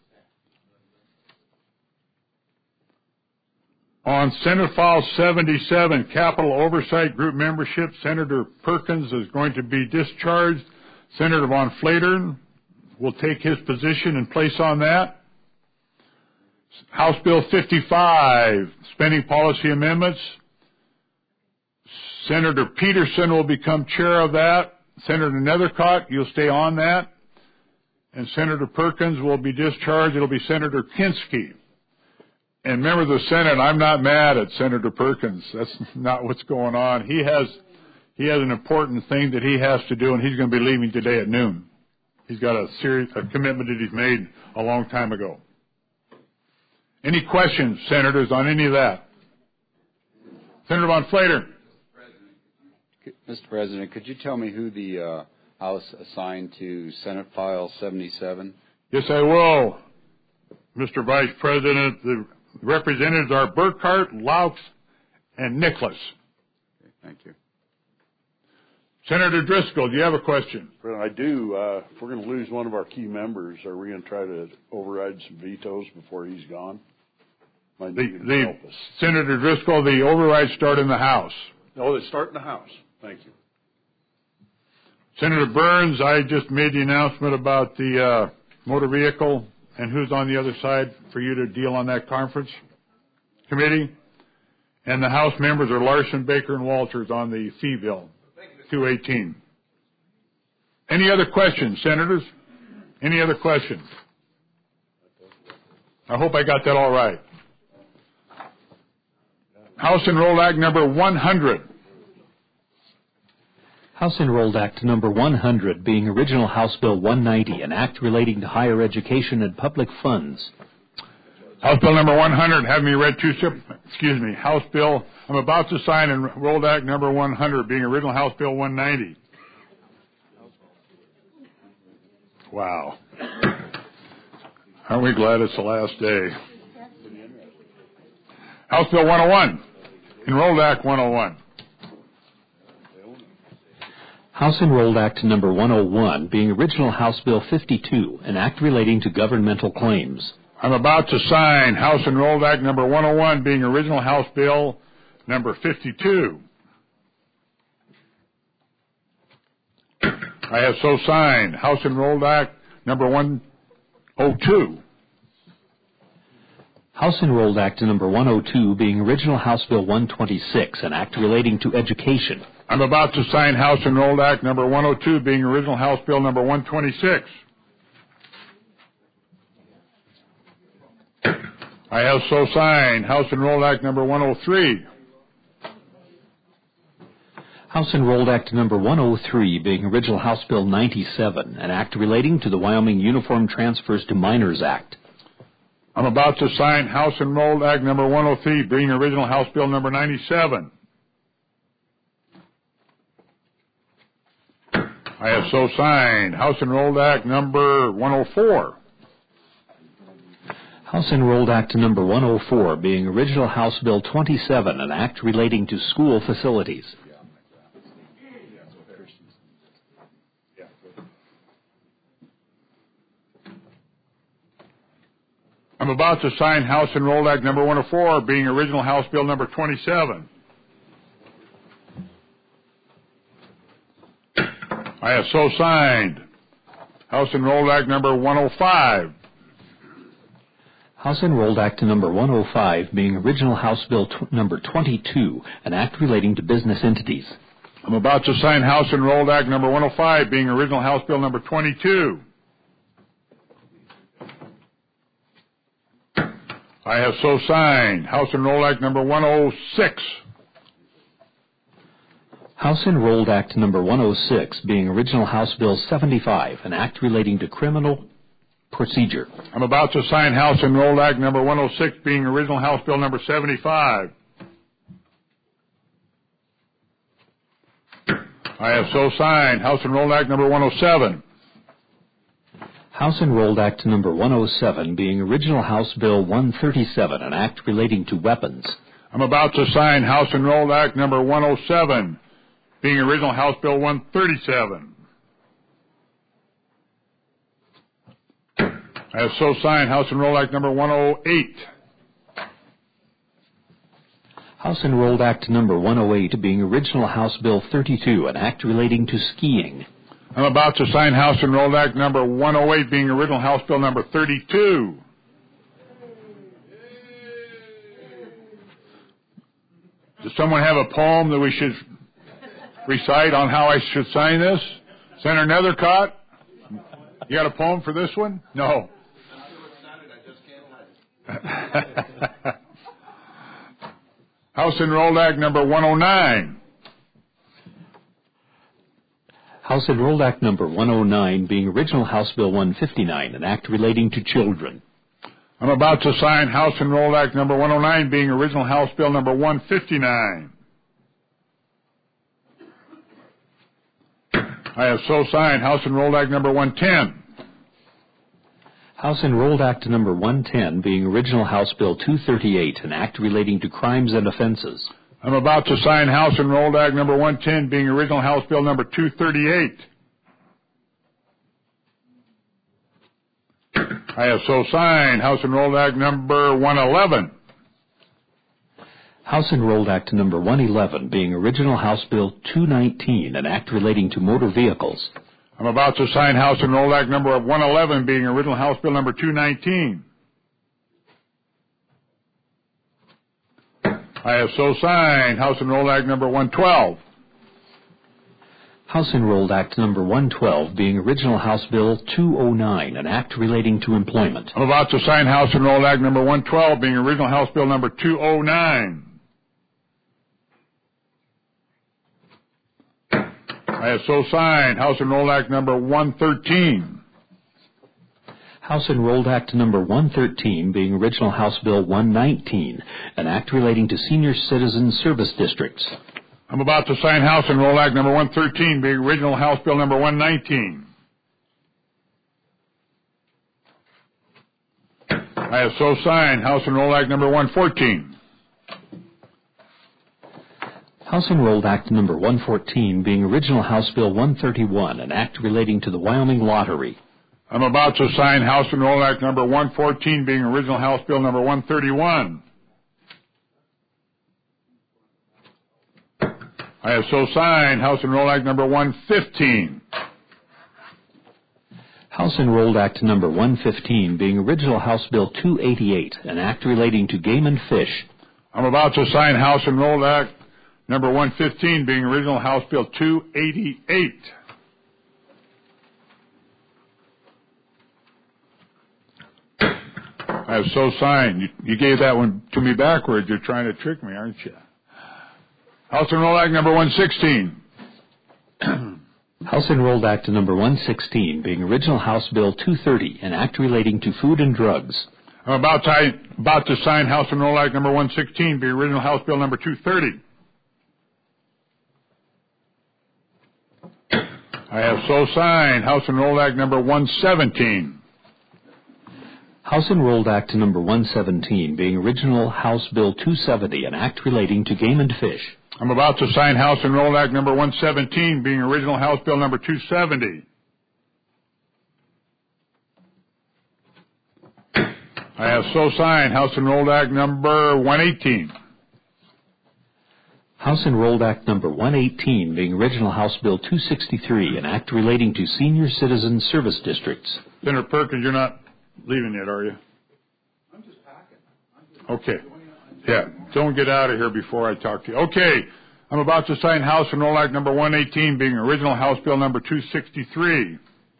On Senate File 77, Capital Oversight Group membership, Senator Perkins is going to be discharged. Senator Von Flatern will take his position and place on that. House Bill 55, Spending Policy Amendments. Senator Peterson will become chair of that. Senator Nethercott, you'll stay on that. And Senator Perkins will be discharged. It'll be Senator Kinski. And members of the Senate, I'm not mad at Senator Perkins. That's not what's going on. He has an important thing that he has to do, and he's going to be leaving today at noon. He's got a commitment that he's made a long time ago. Any questions, Senators, on any of that? Senator Von Flatern. Mr. President, could you tell me who the House assigned to Senate File 77? Yes, I will. Mr. Vice President, the representatives are Burkhart, Laux, and Nicholas. Okay, thank you. Senator Driscoll, do you have a question? I do. If we're going to lose one of our key members, are we going to try to override some vetoes before he's gone? Help us. Senator Driscoll, the overrides start in the House. Oh, they start in the House. Thank you. Senator Burns, I just made the announcement about the motor vehicle and who's on the other side for you to deal on that conference committee. And the House members are Larson, Baker, and Walters on the fee bill, 218. Any other questions, Senators? Any other questions? I hope I got that all right. House Enrolled Act number 100. House Enrolled Act number 100 being original House Bill 190, an act relating to higher education and public funds. House Bill number 100, have me read House Bill, I'm about to sign Enrolled Act number 100 being original House Bill 190. Wow. Aren't we glad it's the last day? House Bill 101, Enrolled Act 101. House Enrolled Act number 101 being original House Bill 52, an act relating to governmental claims. I'm about to sign House Enrolled Act number 101 being original House Bill number 52. I have so signed House Enrolled Act number 102. House Enrolled Act number 102 being original House Bill 126, an act relating to education. I'm about to sign House Enrolled Act number 102 being original House Bill number 126. I have so signed House Enrolled Act number 103. House Enrolled Act number 103 being original House Bill 97, an act relating to the Wyoming Uniform Transfers to Minors Act. I'm about to sign House Enrolled Act number 103 being original House Bill number 97. I have so signed House Enrolled Act number 104. House Enrolled Act number 104 being original House Bill 27, an act relating to school facilities. I'm about to sign House Enrolled Act number 104 being original House Bill number 27. I have so signed House Enrolled Act number 105. House Enrolled Act number 105 being original House Bill number 22, an act relating to business entities. I'm about to sign House Enrolled Act number 105 being original House Bill number 22. I have so signed House Enrolled Act number 106. House Enrolled Act number 106 being original House Bill 75, an act relating to criminal procedure. I'm about to sign House Enrolled Act number 106 being original House Bill number 75. I have so signed. House Enrolled Act number 107. House Enrolled Act number 107, being original House Bill 137, an act relating to weapons. I'm about to sign House Enrolled Act number 107, being original House Bill 137. I have so signed House Enrolled Act number 108. House Enrolled Act number 108, being original House Bill 32, an act relating to skiing. I'm about to sign House Enrolled Act number 108, being original House Bill number 32. Does someone have a poem that we should recite on how I should sign this? Senator Nethercott, you got a poem for this one? No. House Enrolled Act number 109. House Enrolled Act number 109, being original House Bill 159, an act relating to children. I'm about to sign House Enrolled Act number 109, being original House Bill number 159. I have so signed House Enrolled Act number 110. House Enrolled Act number 110, being original House Bill 238, an act relating to crimes and offenses. I'm about to sign House Enrolled Act number 110, being original House Bill number 238. I have so signed House Enrolled Act number 111. House Enrolled Act number 111, being original House Bill 219, an act relating to motor vehicles. I'm about to sign House Enrolled Act number 111, being original House Bill number 219. I have so signed House Enrolled Act number 112. House Enrolled Act number 112, being original House Bill 209, an act relating to employment. I'm about to sign House Enrolled Act number 112, being original House Bill number 209. I have so signed House Enrolled Act number 113. House Enrolled Act number 113, being original House Bill 119, an act relating to senior citizen service districts. I'm about to sign House Enrolled Act number 113, being original House Bill number 119. I have so signed House Enrolled Act number 114. House Enrolled Act number 114, being original House Bill 131, an act relating to the Wyoming Lottery. I'm about to sign House Enrolled Act number 114, being original House Bill number 131. I have so signed House Enrolled Act number 115. House Enrolled Act number 115, being original House Bill 288, an act relating to game and fish. I'm about to sign House Enrolled Act number 115, being original House Bill 288. I have so signed. You gave that one to me backwards. You're trying to trick me, aren't you? House Enrolled Act number 116. House Enrolled Act number 116, being original House Bill 230, an act relating to food and drugs. I'm about to sign House Enrolled Act number 116, being original House Bill number 230. I have so signed House Enrolled Act number 117. House Enrolled Act number 117, being original House Bill 270, an act relating to game and fish. I'm about to sign House Enrolled Act number 117, being original House Bill number 270. I have so signed House Enrolled Act number 118. House Enrolled Act number 118, being original House Bill 263, an act relating to senior citizen service districts. Senator Perkins, you're not leaving yet, are you? I'm just packing. Okay. Yeah, don't get out of here before I talk to you. Okay, I'm about to sign House Enrolled Act number 118, being original House Bill number 263.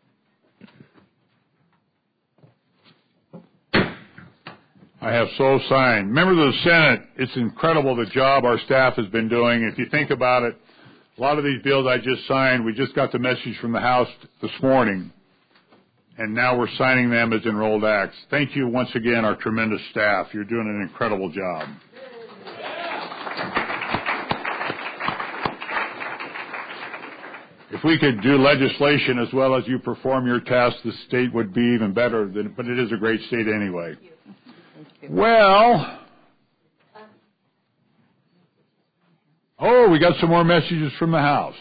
I have so signed. Members of the Senate, it's incredible the job our staff has been doing. If you think about it, a lot of these bills I just signed, we just got the message from the House this morning, and now we're signing them as enrolled acts. Thank you once again, our tremendous staff. You're doing an incredible job. if we could do legislation as well as you perform your tasks, the state would be even better. But it is a great state anyway. Well, we got some more messages from the House.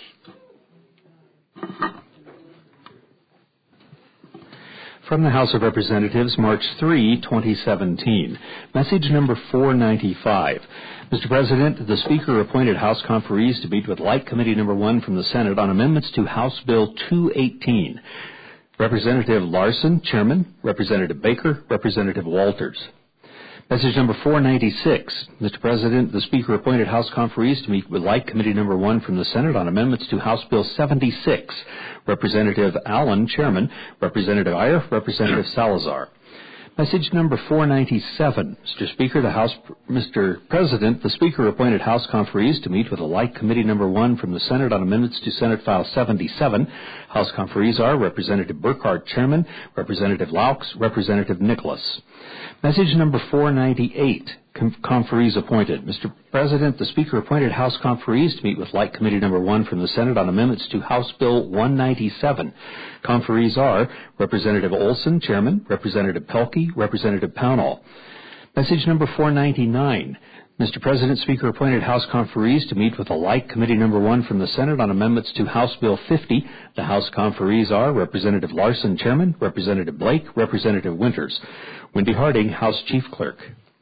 From the House of Representatives, March 3, 2017. Message number 495. Mr. President, the Speaker appointed House conferees to meet with Light Committee number 1 from the Senate on amendments to House Bill 218. Representative Larson, Chairman. Representative Baker. Representative Walters. Message number 496. Mr. President, the Speaker appointed House conferees to meet with Light Committee number 1 from the Senate on amendments to House Bill 76. Representative Allen, Chairman. Representative Iyer. Representative Salazar. Message number 497. Mr. President, the Speaker appointed House conferees to meet with the Light Committee number 1 from the Senate on amendments to Senate File 77. House conferees are Representative Burkhart, Chairman. Representative Laux. Representative Nicholas. Message number 498. Conferees appointed. Mr. President, the Speaker appointed House conferees to meet with Light Committee number 1 from the Senate on amendments to House Bill 197. Conferees are Representative Olson, Chairman, Representative Pelkey, Representative Pownall. Message number 499. Mr. President, Speaker appointed House conferees to meet with the Light Committee number 1 from the Senate on amendments to House Bill 50. The House conferees are Representative Larson, Chairman, Representative Blake, Representative Winters. Wendy Harding, House Chief Clerk.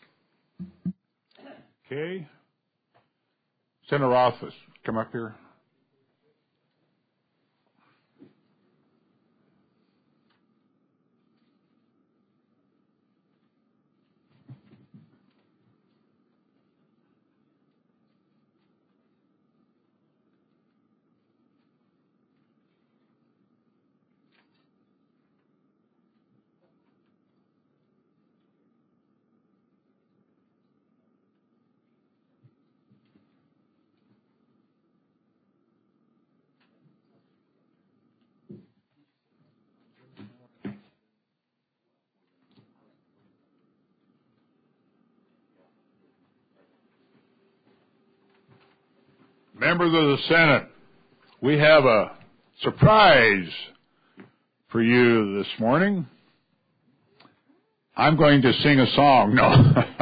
Okay. Senator Rothfuss, come up here. Members of the Senate, we have a surprise for you this morning. I'm going to sing a song. No.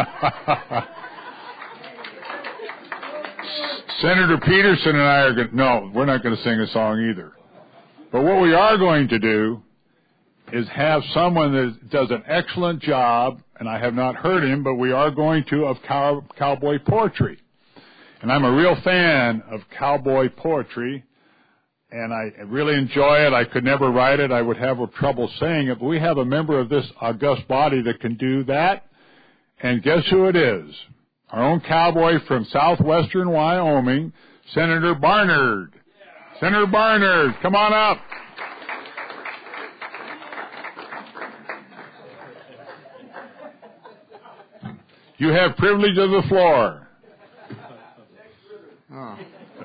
Senator Peterson and I are going to, no, we're not going to sing a song either. But what we are going to do is have someone that does an excellent job, and I have not heard him, but we are going to, of cowboy poetry. And I'm a real fan of cowboy poetry, and I really enjoy it. I could never write it. I would have trouble saying it. But we have a member of this august body that can do that. And guess who it is? Our own cowboy from southwestern Wyoming, Senator Barnard. Yeah. Senator Barnard, come on up. You have privilege of the floor. Oh.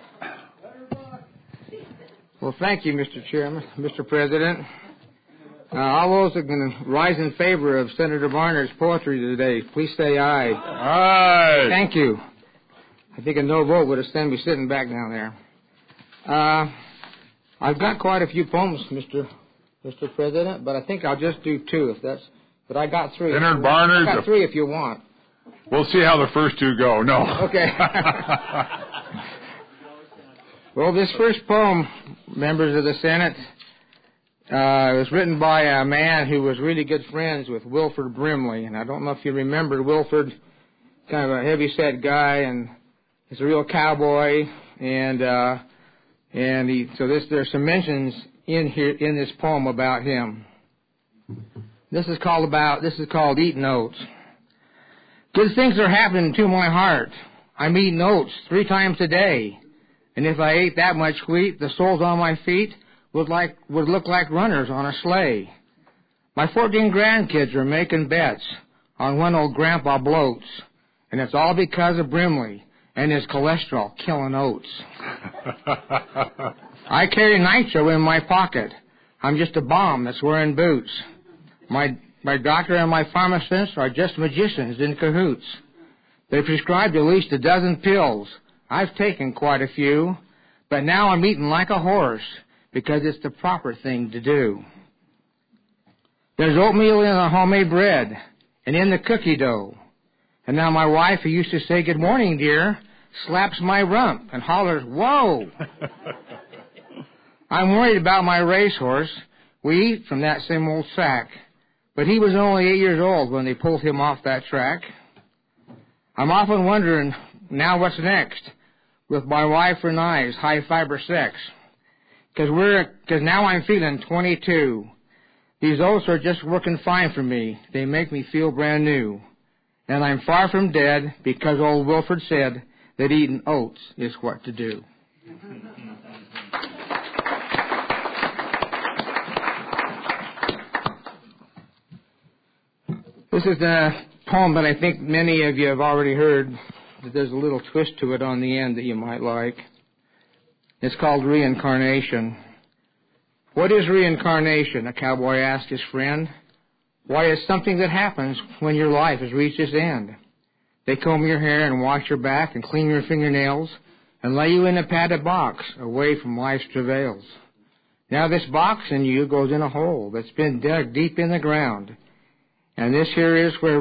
Well, thank you, Mr. Chairman, Mr. President. All those that can rise in favor of Senator Barnard's poetry today, please say aye. Aye. Thank you. I think a no vote would have sent me sitting back down there. I've got quite a few poems, Mr. President, but I think I'll just do two. But I got three. Senator Barnard. I got three if you want. We'll see how the first two go. No. Okay. Well, this first poem, members of the Senate, was written by a man who was really good friends with Wilford Brimley. And I don't know if you remember Wilford, kind of a heavy-set guy, and he's a real cowboy. There's some mentions in here in this poem about him. This is called Eating Oats. Good things are happening to my heart. I'm eating oats 3 times a day. And if I ate that much wheat, the soles on my feet would look like runners on a sleigh. My 14 grandkids are making bets on when old Grandpa bloats. And it's all because of Brimley and his cholesterol killing oats. I carry nitro in my pocket. I'm just a bomb that's wearing boots. My doctor and my pharmacist are just magicians in cahoots. They prescribed at least 12 pills. I've taken quite a few, but now I'm eating like a horse, because it's the proper thing to do. There's oatmeal in the homemade bread and in the cookie dough. And now my wife, who used to say, "Good morning, dear," slaps my rump and hollers, "Whoa!" I'm worried about my racehorse. We eat from that same old sack. But he was only 8 years old when they pulled him off that track. I'm often wondering, now what's next with my wife and I's high-fiber sex? Because now I'm feeling 22. These oats are just working fine for me. They make me feel brand new. And I'm far from dead because old Wilford said that eating oats is what to do. This is a poem that I think many of you have already heard, but there's a little twist to it on the end that you might like. It's called Reincarnation. What is reincarnation? A cowboy asked his friend. Why, it's something that happens when your life has reached its end. They comb your hair and wash your back and clean your fingernails and lay you in a padded box away from life's travails. Now this box in you goes in a hole that's been dug deep in the ground. And this is where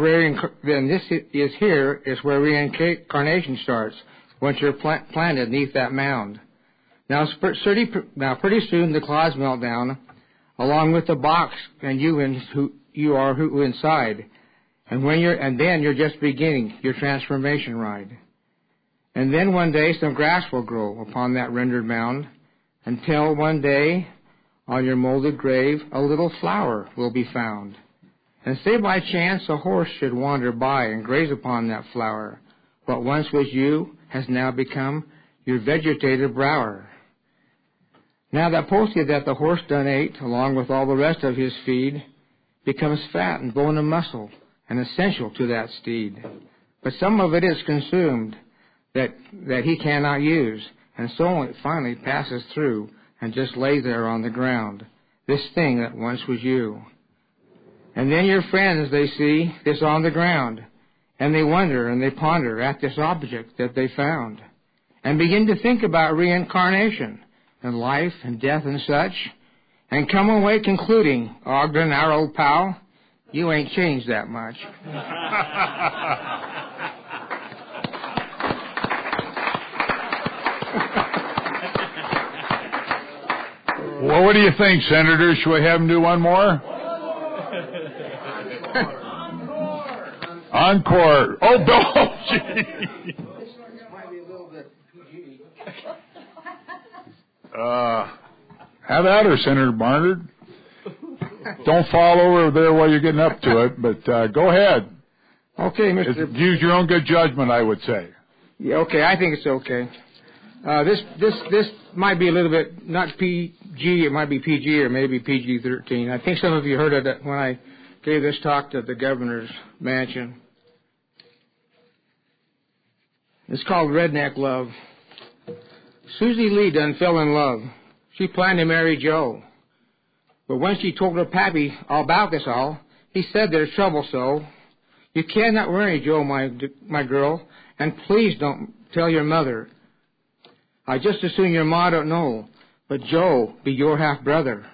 reincarnation starts, once you're planted beneath that mound. Now pretty soon the clouds melt down, along with the box and you are who inside. And then you're just beginning your transformation ride. And then one day some grass will grow upon that rendered mound, until one day on your molded grave a little flower will be found. And say by chance a horse should wander by and graze upon that flower, what once was you has now become your vegetative brower. Now that postie that the horse done ate, along with all the rest of his feed, becomes fat and bone and muscle, and essential to that steed. But some of it is consumed that he cannot use, and so it finally passes through and just lays there on the ground, this thing that once was you. And then your friends, they see this on the ground, and they wonder and they ponder at this object that they found, and begin to think about reincarnation and life and death and such, and come away concluding, Ogden, our old pal, you ain't changed that much. Well, what do you think, Senator? Should we have him do one more? Encore. Oh, no. Gee. Have at her, Senator Barnard. Don't fall over there while you're getting up to it, but go ahead. Okay, Mr. Use your own good judgment, I would say. Yeah, okay, I think it's okay. This might be a little bit not PG, it might be PG or maybe PG-13. I think some of you heard of it when I gave this talk to the governor's mansion. It's called Redneck Love. Susie Lee done fell in love. She planned to marry Joe. But when she told her pappy all about this all, he said there's trouble so. You cannot marry Joe, my girl, and please don't tell your mother. I just as soon your ma don't know, but Joe be your half-brother.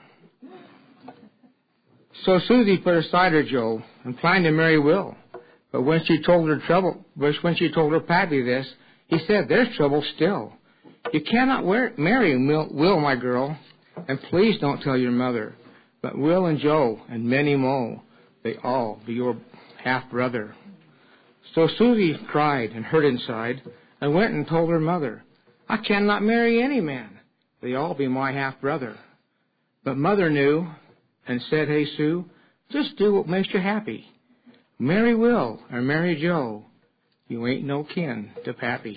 So Susie put aside her Joe and planned to marry Will. But when she told her pappy this, he said, there's trouble still. You cannot marry Will, my girl, and please don't tell your mother. But Will and Joe and many more, they all be your half-brother. So Susie cried and hurt inside and went and told her mother, I cannot marry any man. They all be my half-brother. But mother knew and said, hey, Sue, just do what makes you happy. Marry Will or marry Joe. You ain't no kin to Pappy.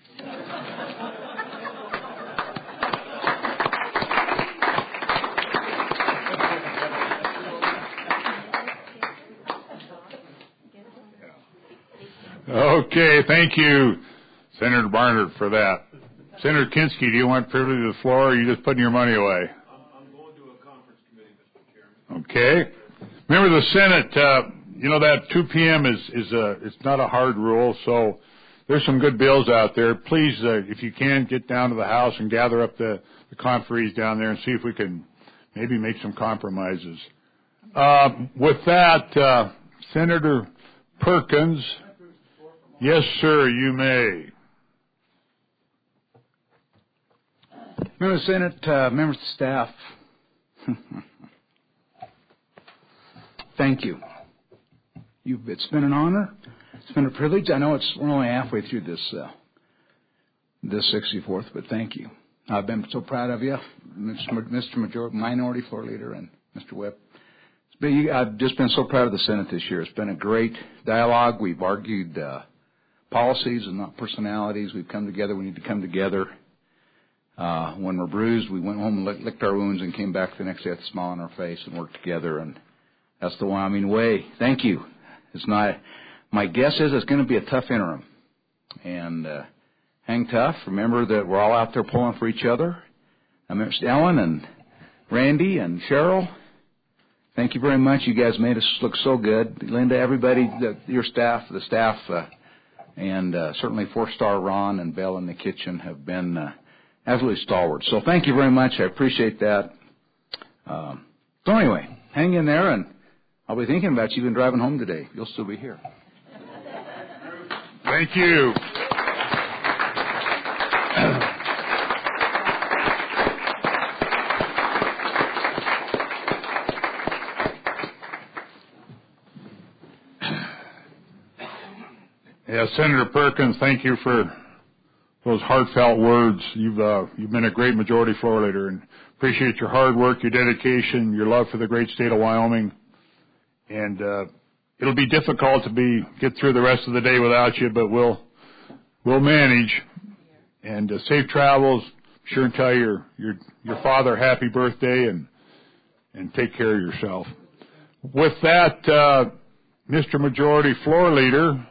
Okay, thank you, Senator Barnard, for that. Senator Kinski, do you want privilege of the floor, or are you just putting your money away? I'm going to a conference committee, Mr. Chairman. Okay. Remember the Senate, that 2 p.m. is it's not a hard rule, so there's some good bills out there. Please, if you can, get down to the House and gather up the conferees down there and see if we can maybe make some compromises. With that, Senator Perkins. Yes, sir, you may. Members of the Senate, members of the staff, thank you. It's been an honor. It's been a privilege. I know we're only halfway through this 64th, but thank you. I've been so proud of you, Mr. Minority Floor Leader and Mr. Webb. I've just been so proud of the Senate this year. It's been a great dialogue. We've argued policies and not personalities. We've come together. We need to come together. When we're bruised, we went home and licked our wounds and came back the next day with a smile on our face and worked together. And that's the Wyoming way. Thank you. It's not. My guess is it's going to be a tough interim. And hang tough. Remember that we're all out there pulling for each other. I remember Ellen and Randy and Cheryl. Thank you very much. You guys made us look so good. Linda, everybody, your staff, the staff, and certainly 4-star Ron and Belle in the kitchen have been absolutely stalwart. So thank you very much. I appreciate that. So anyway, hang in there, and I'll be thinking about you and driving home today. You'll still be here. Thank you. Yeah, Senator Perkins, thank you for those heartfelt words. You've been a great majority floor leader, and appreciate your hard work, your dedication, your love for the great state of Wyoming. And it'll be difficult to get through the rest of the day without you, but we'll manage. And safe travels. Be sure and tell your father happy birthday, and take care of yourself. With that, Mr. Majority Floor Leader,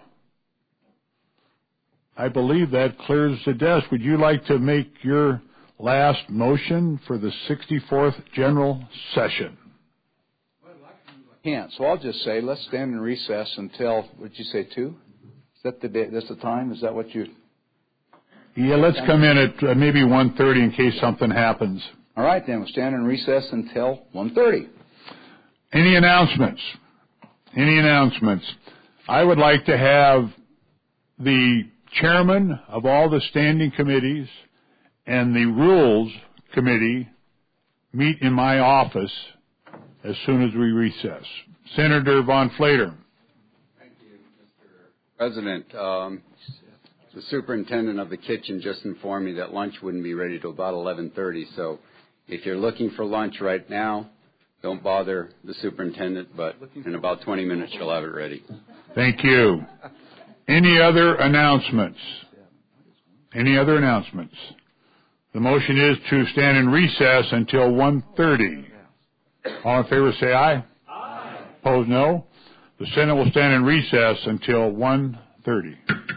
I believe that clears the desk. Would you like to make your last motion for the 64th General Session? Can't, so I'll just say let's stand in recess until, what did you say, 2? Is that the day, that's the time? Is that what you... Yeah, let's come in at maybe 1:30 in case something happens. All right, then. We'll stand in recess until 1:30. Any announcements? Any announcements? I would like to have the chairman of all the standing committees and the Rules Committee meet in my office as soon as we recess. Senator Von Flater. Thank you, Mr. President. The superintendent of the kitchen just informed me that lunch wouldn't be ready till about 11:30. So if you're looking for lunch right now, don't bother the superintendent, but in about 20 minutes she'll have it ready. Thank you. Any other announcements? Any other announcements? The motion is to stand in recess until 1:30. All in favor say aye. Aye. Opposed no. The Senate will stand in recess until 1:30.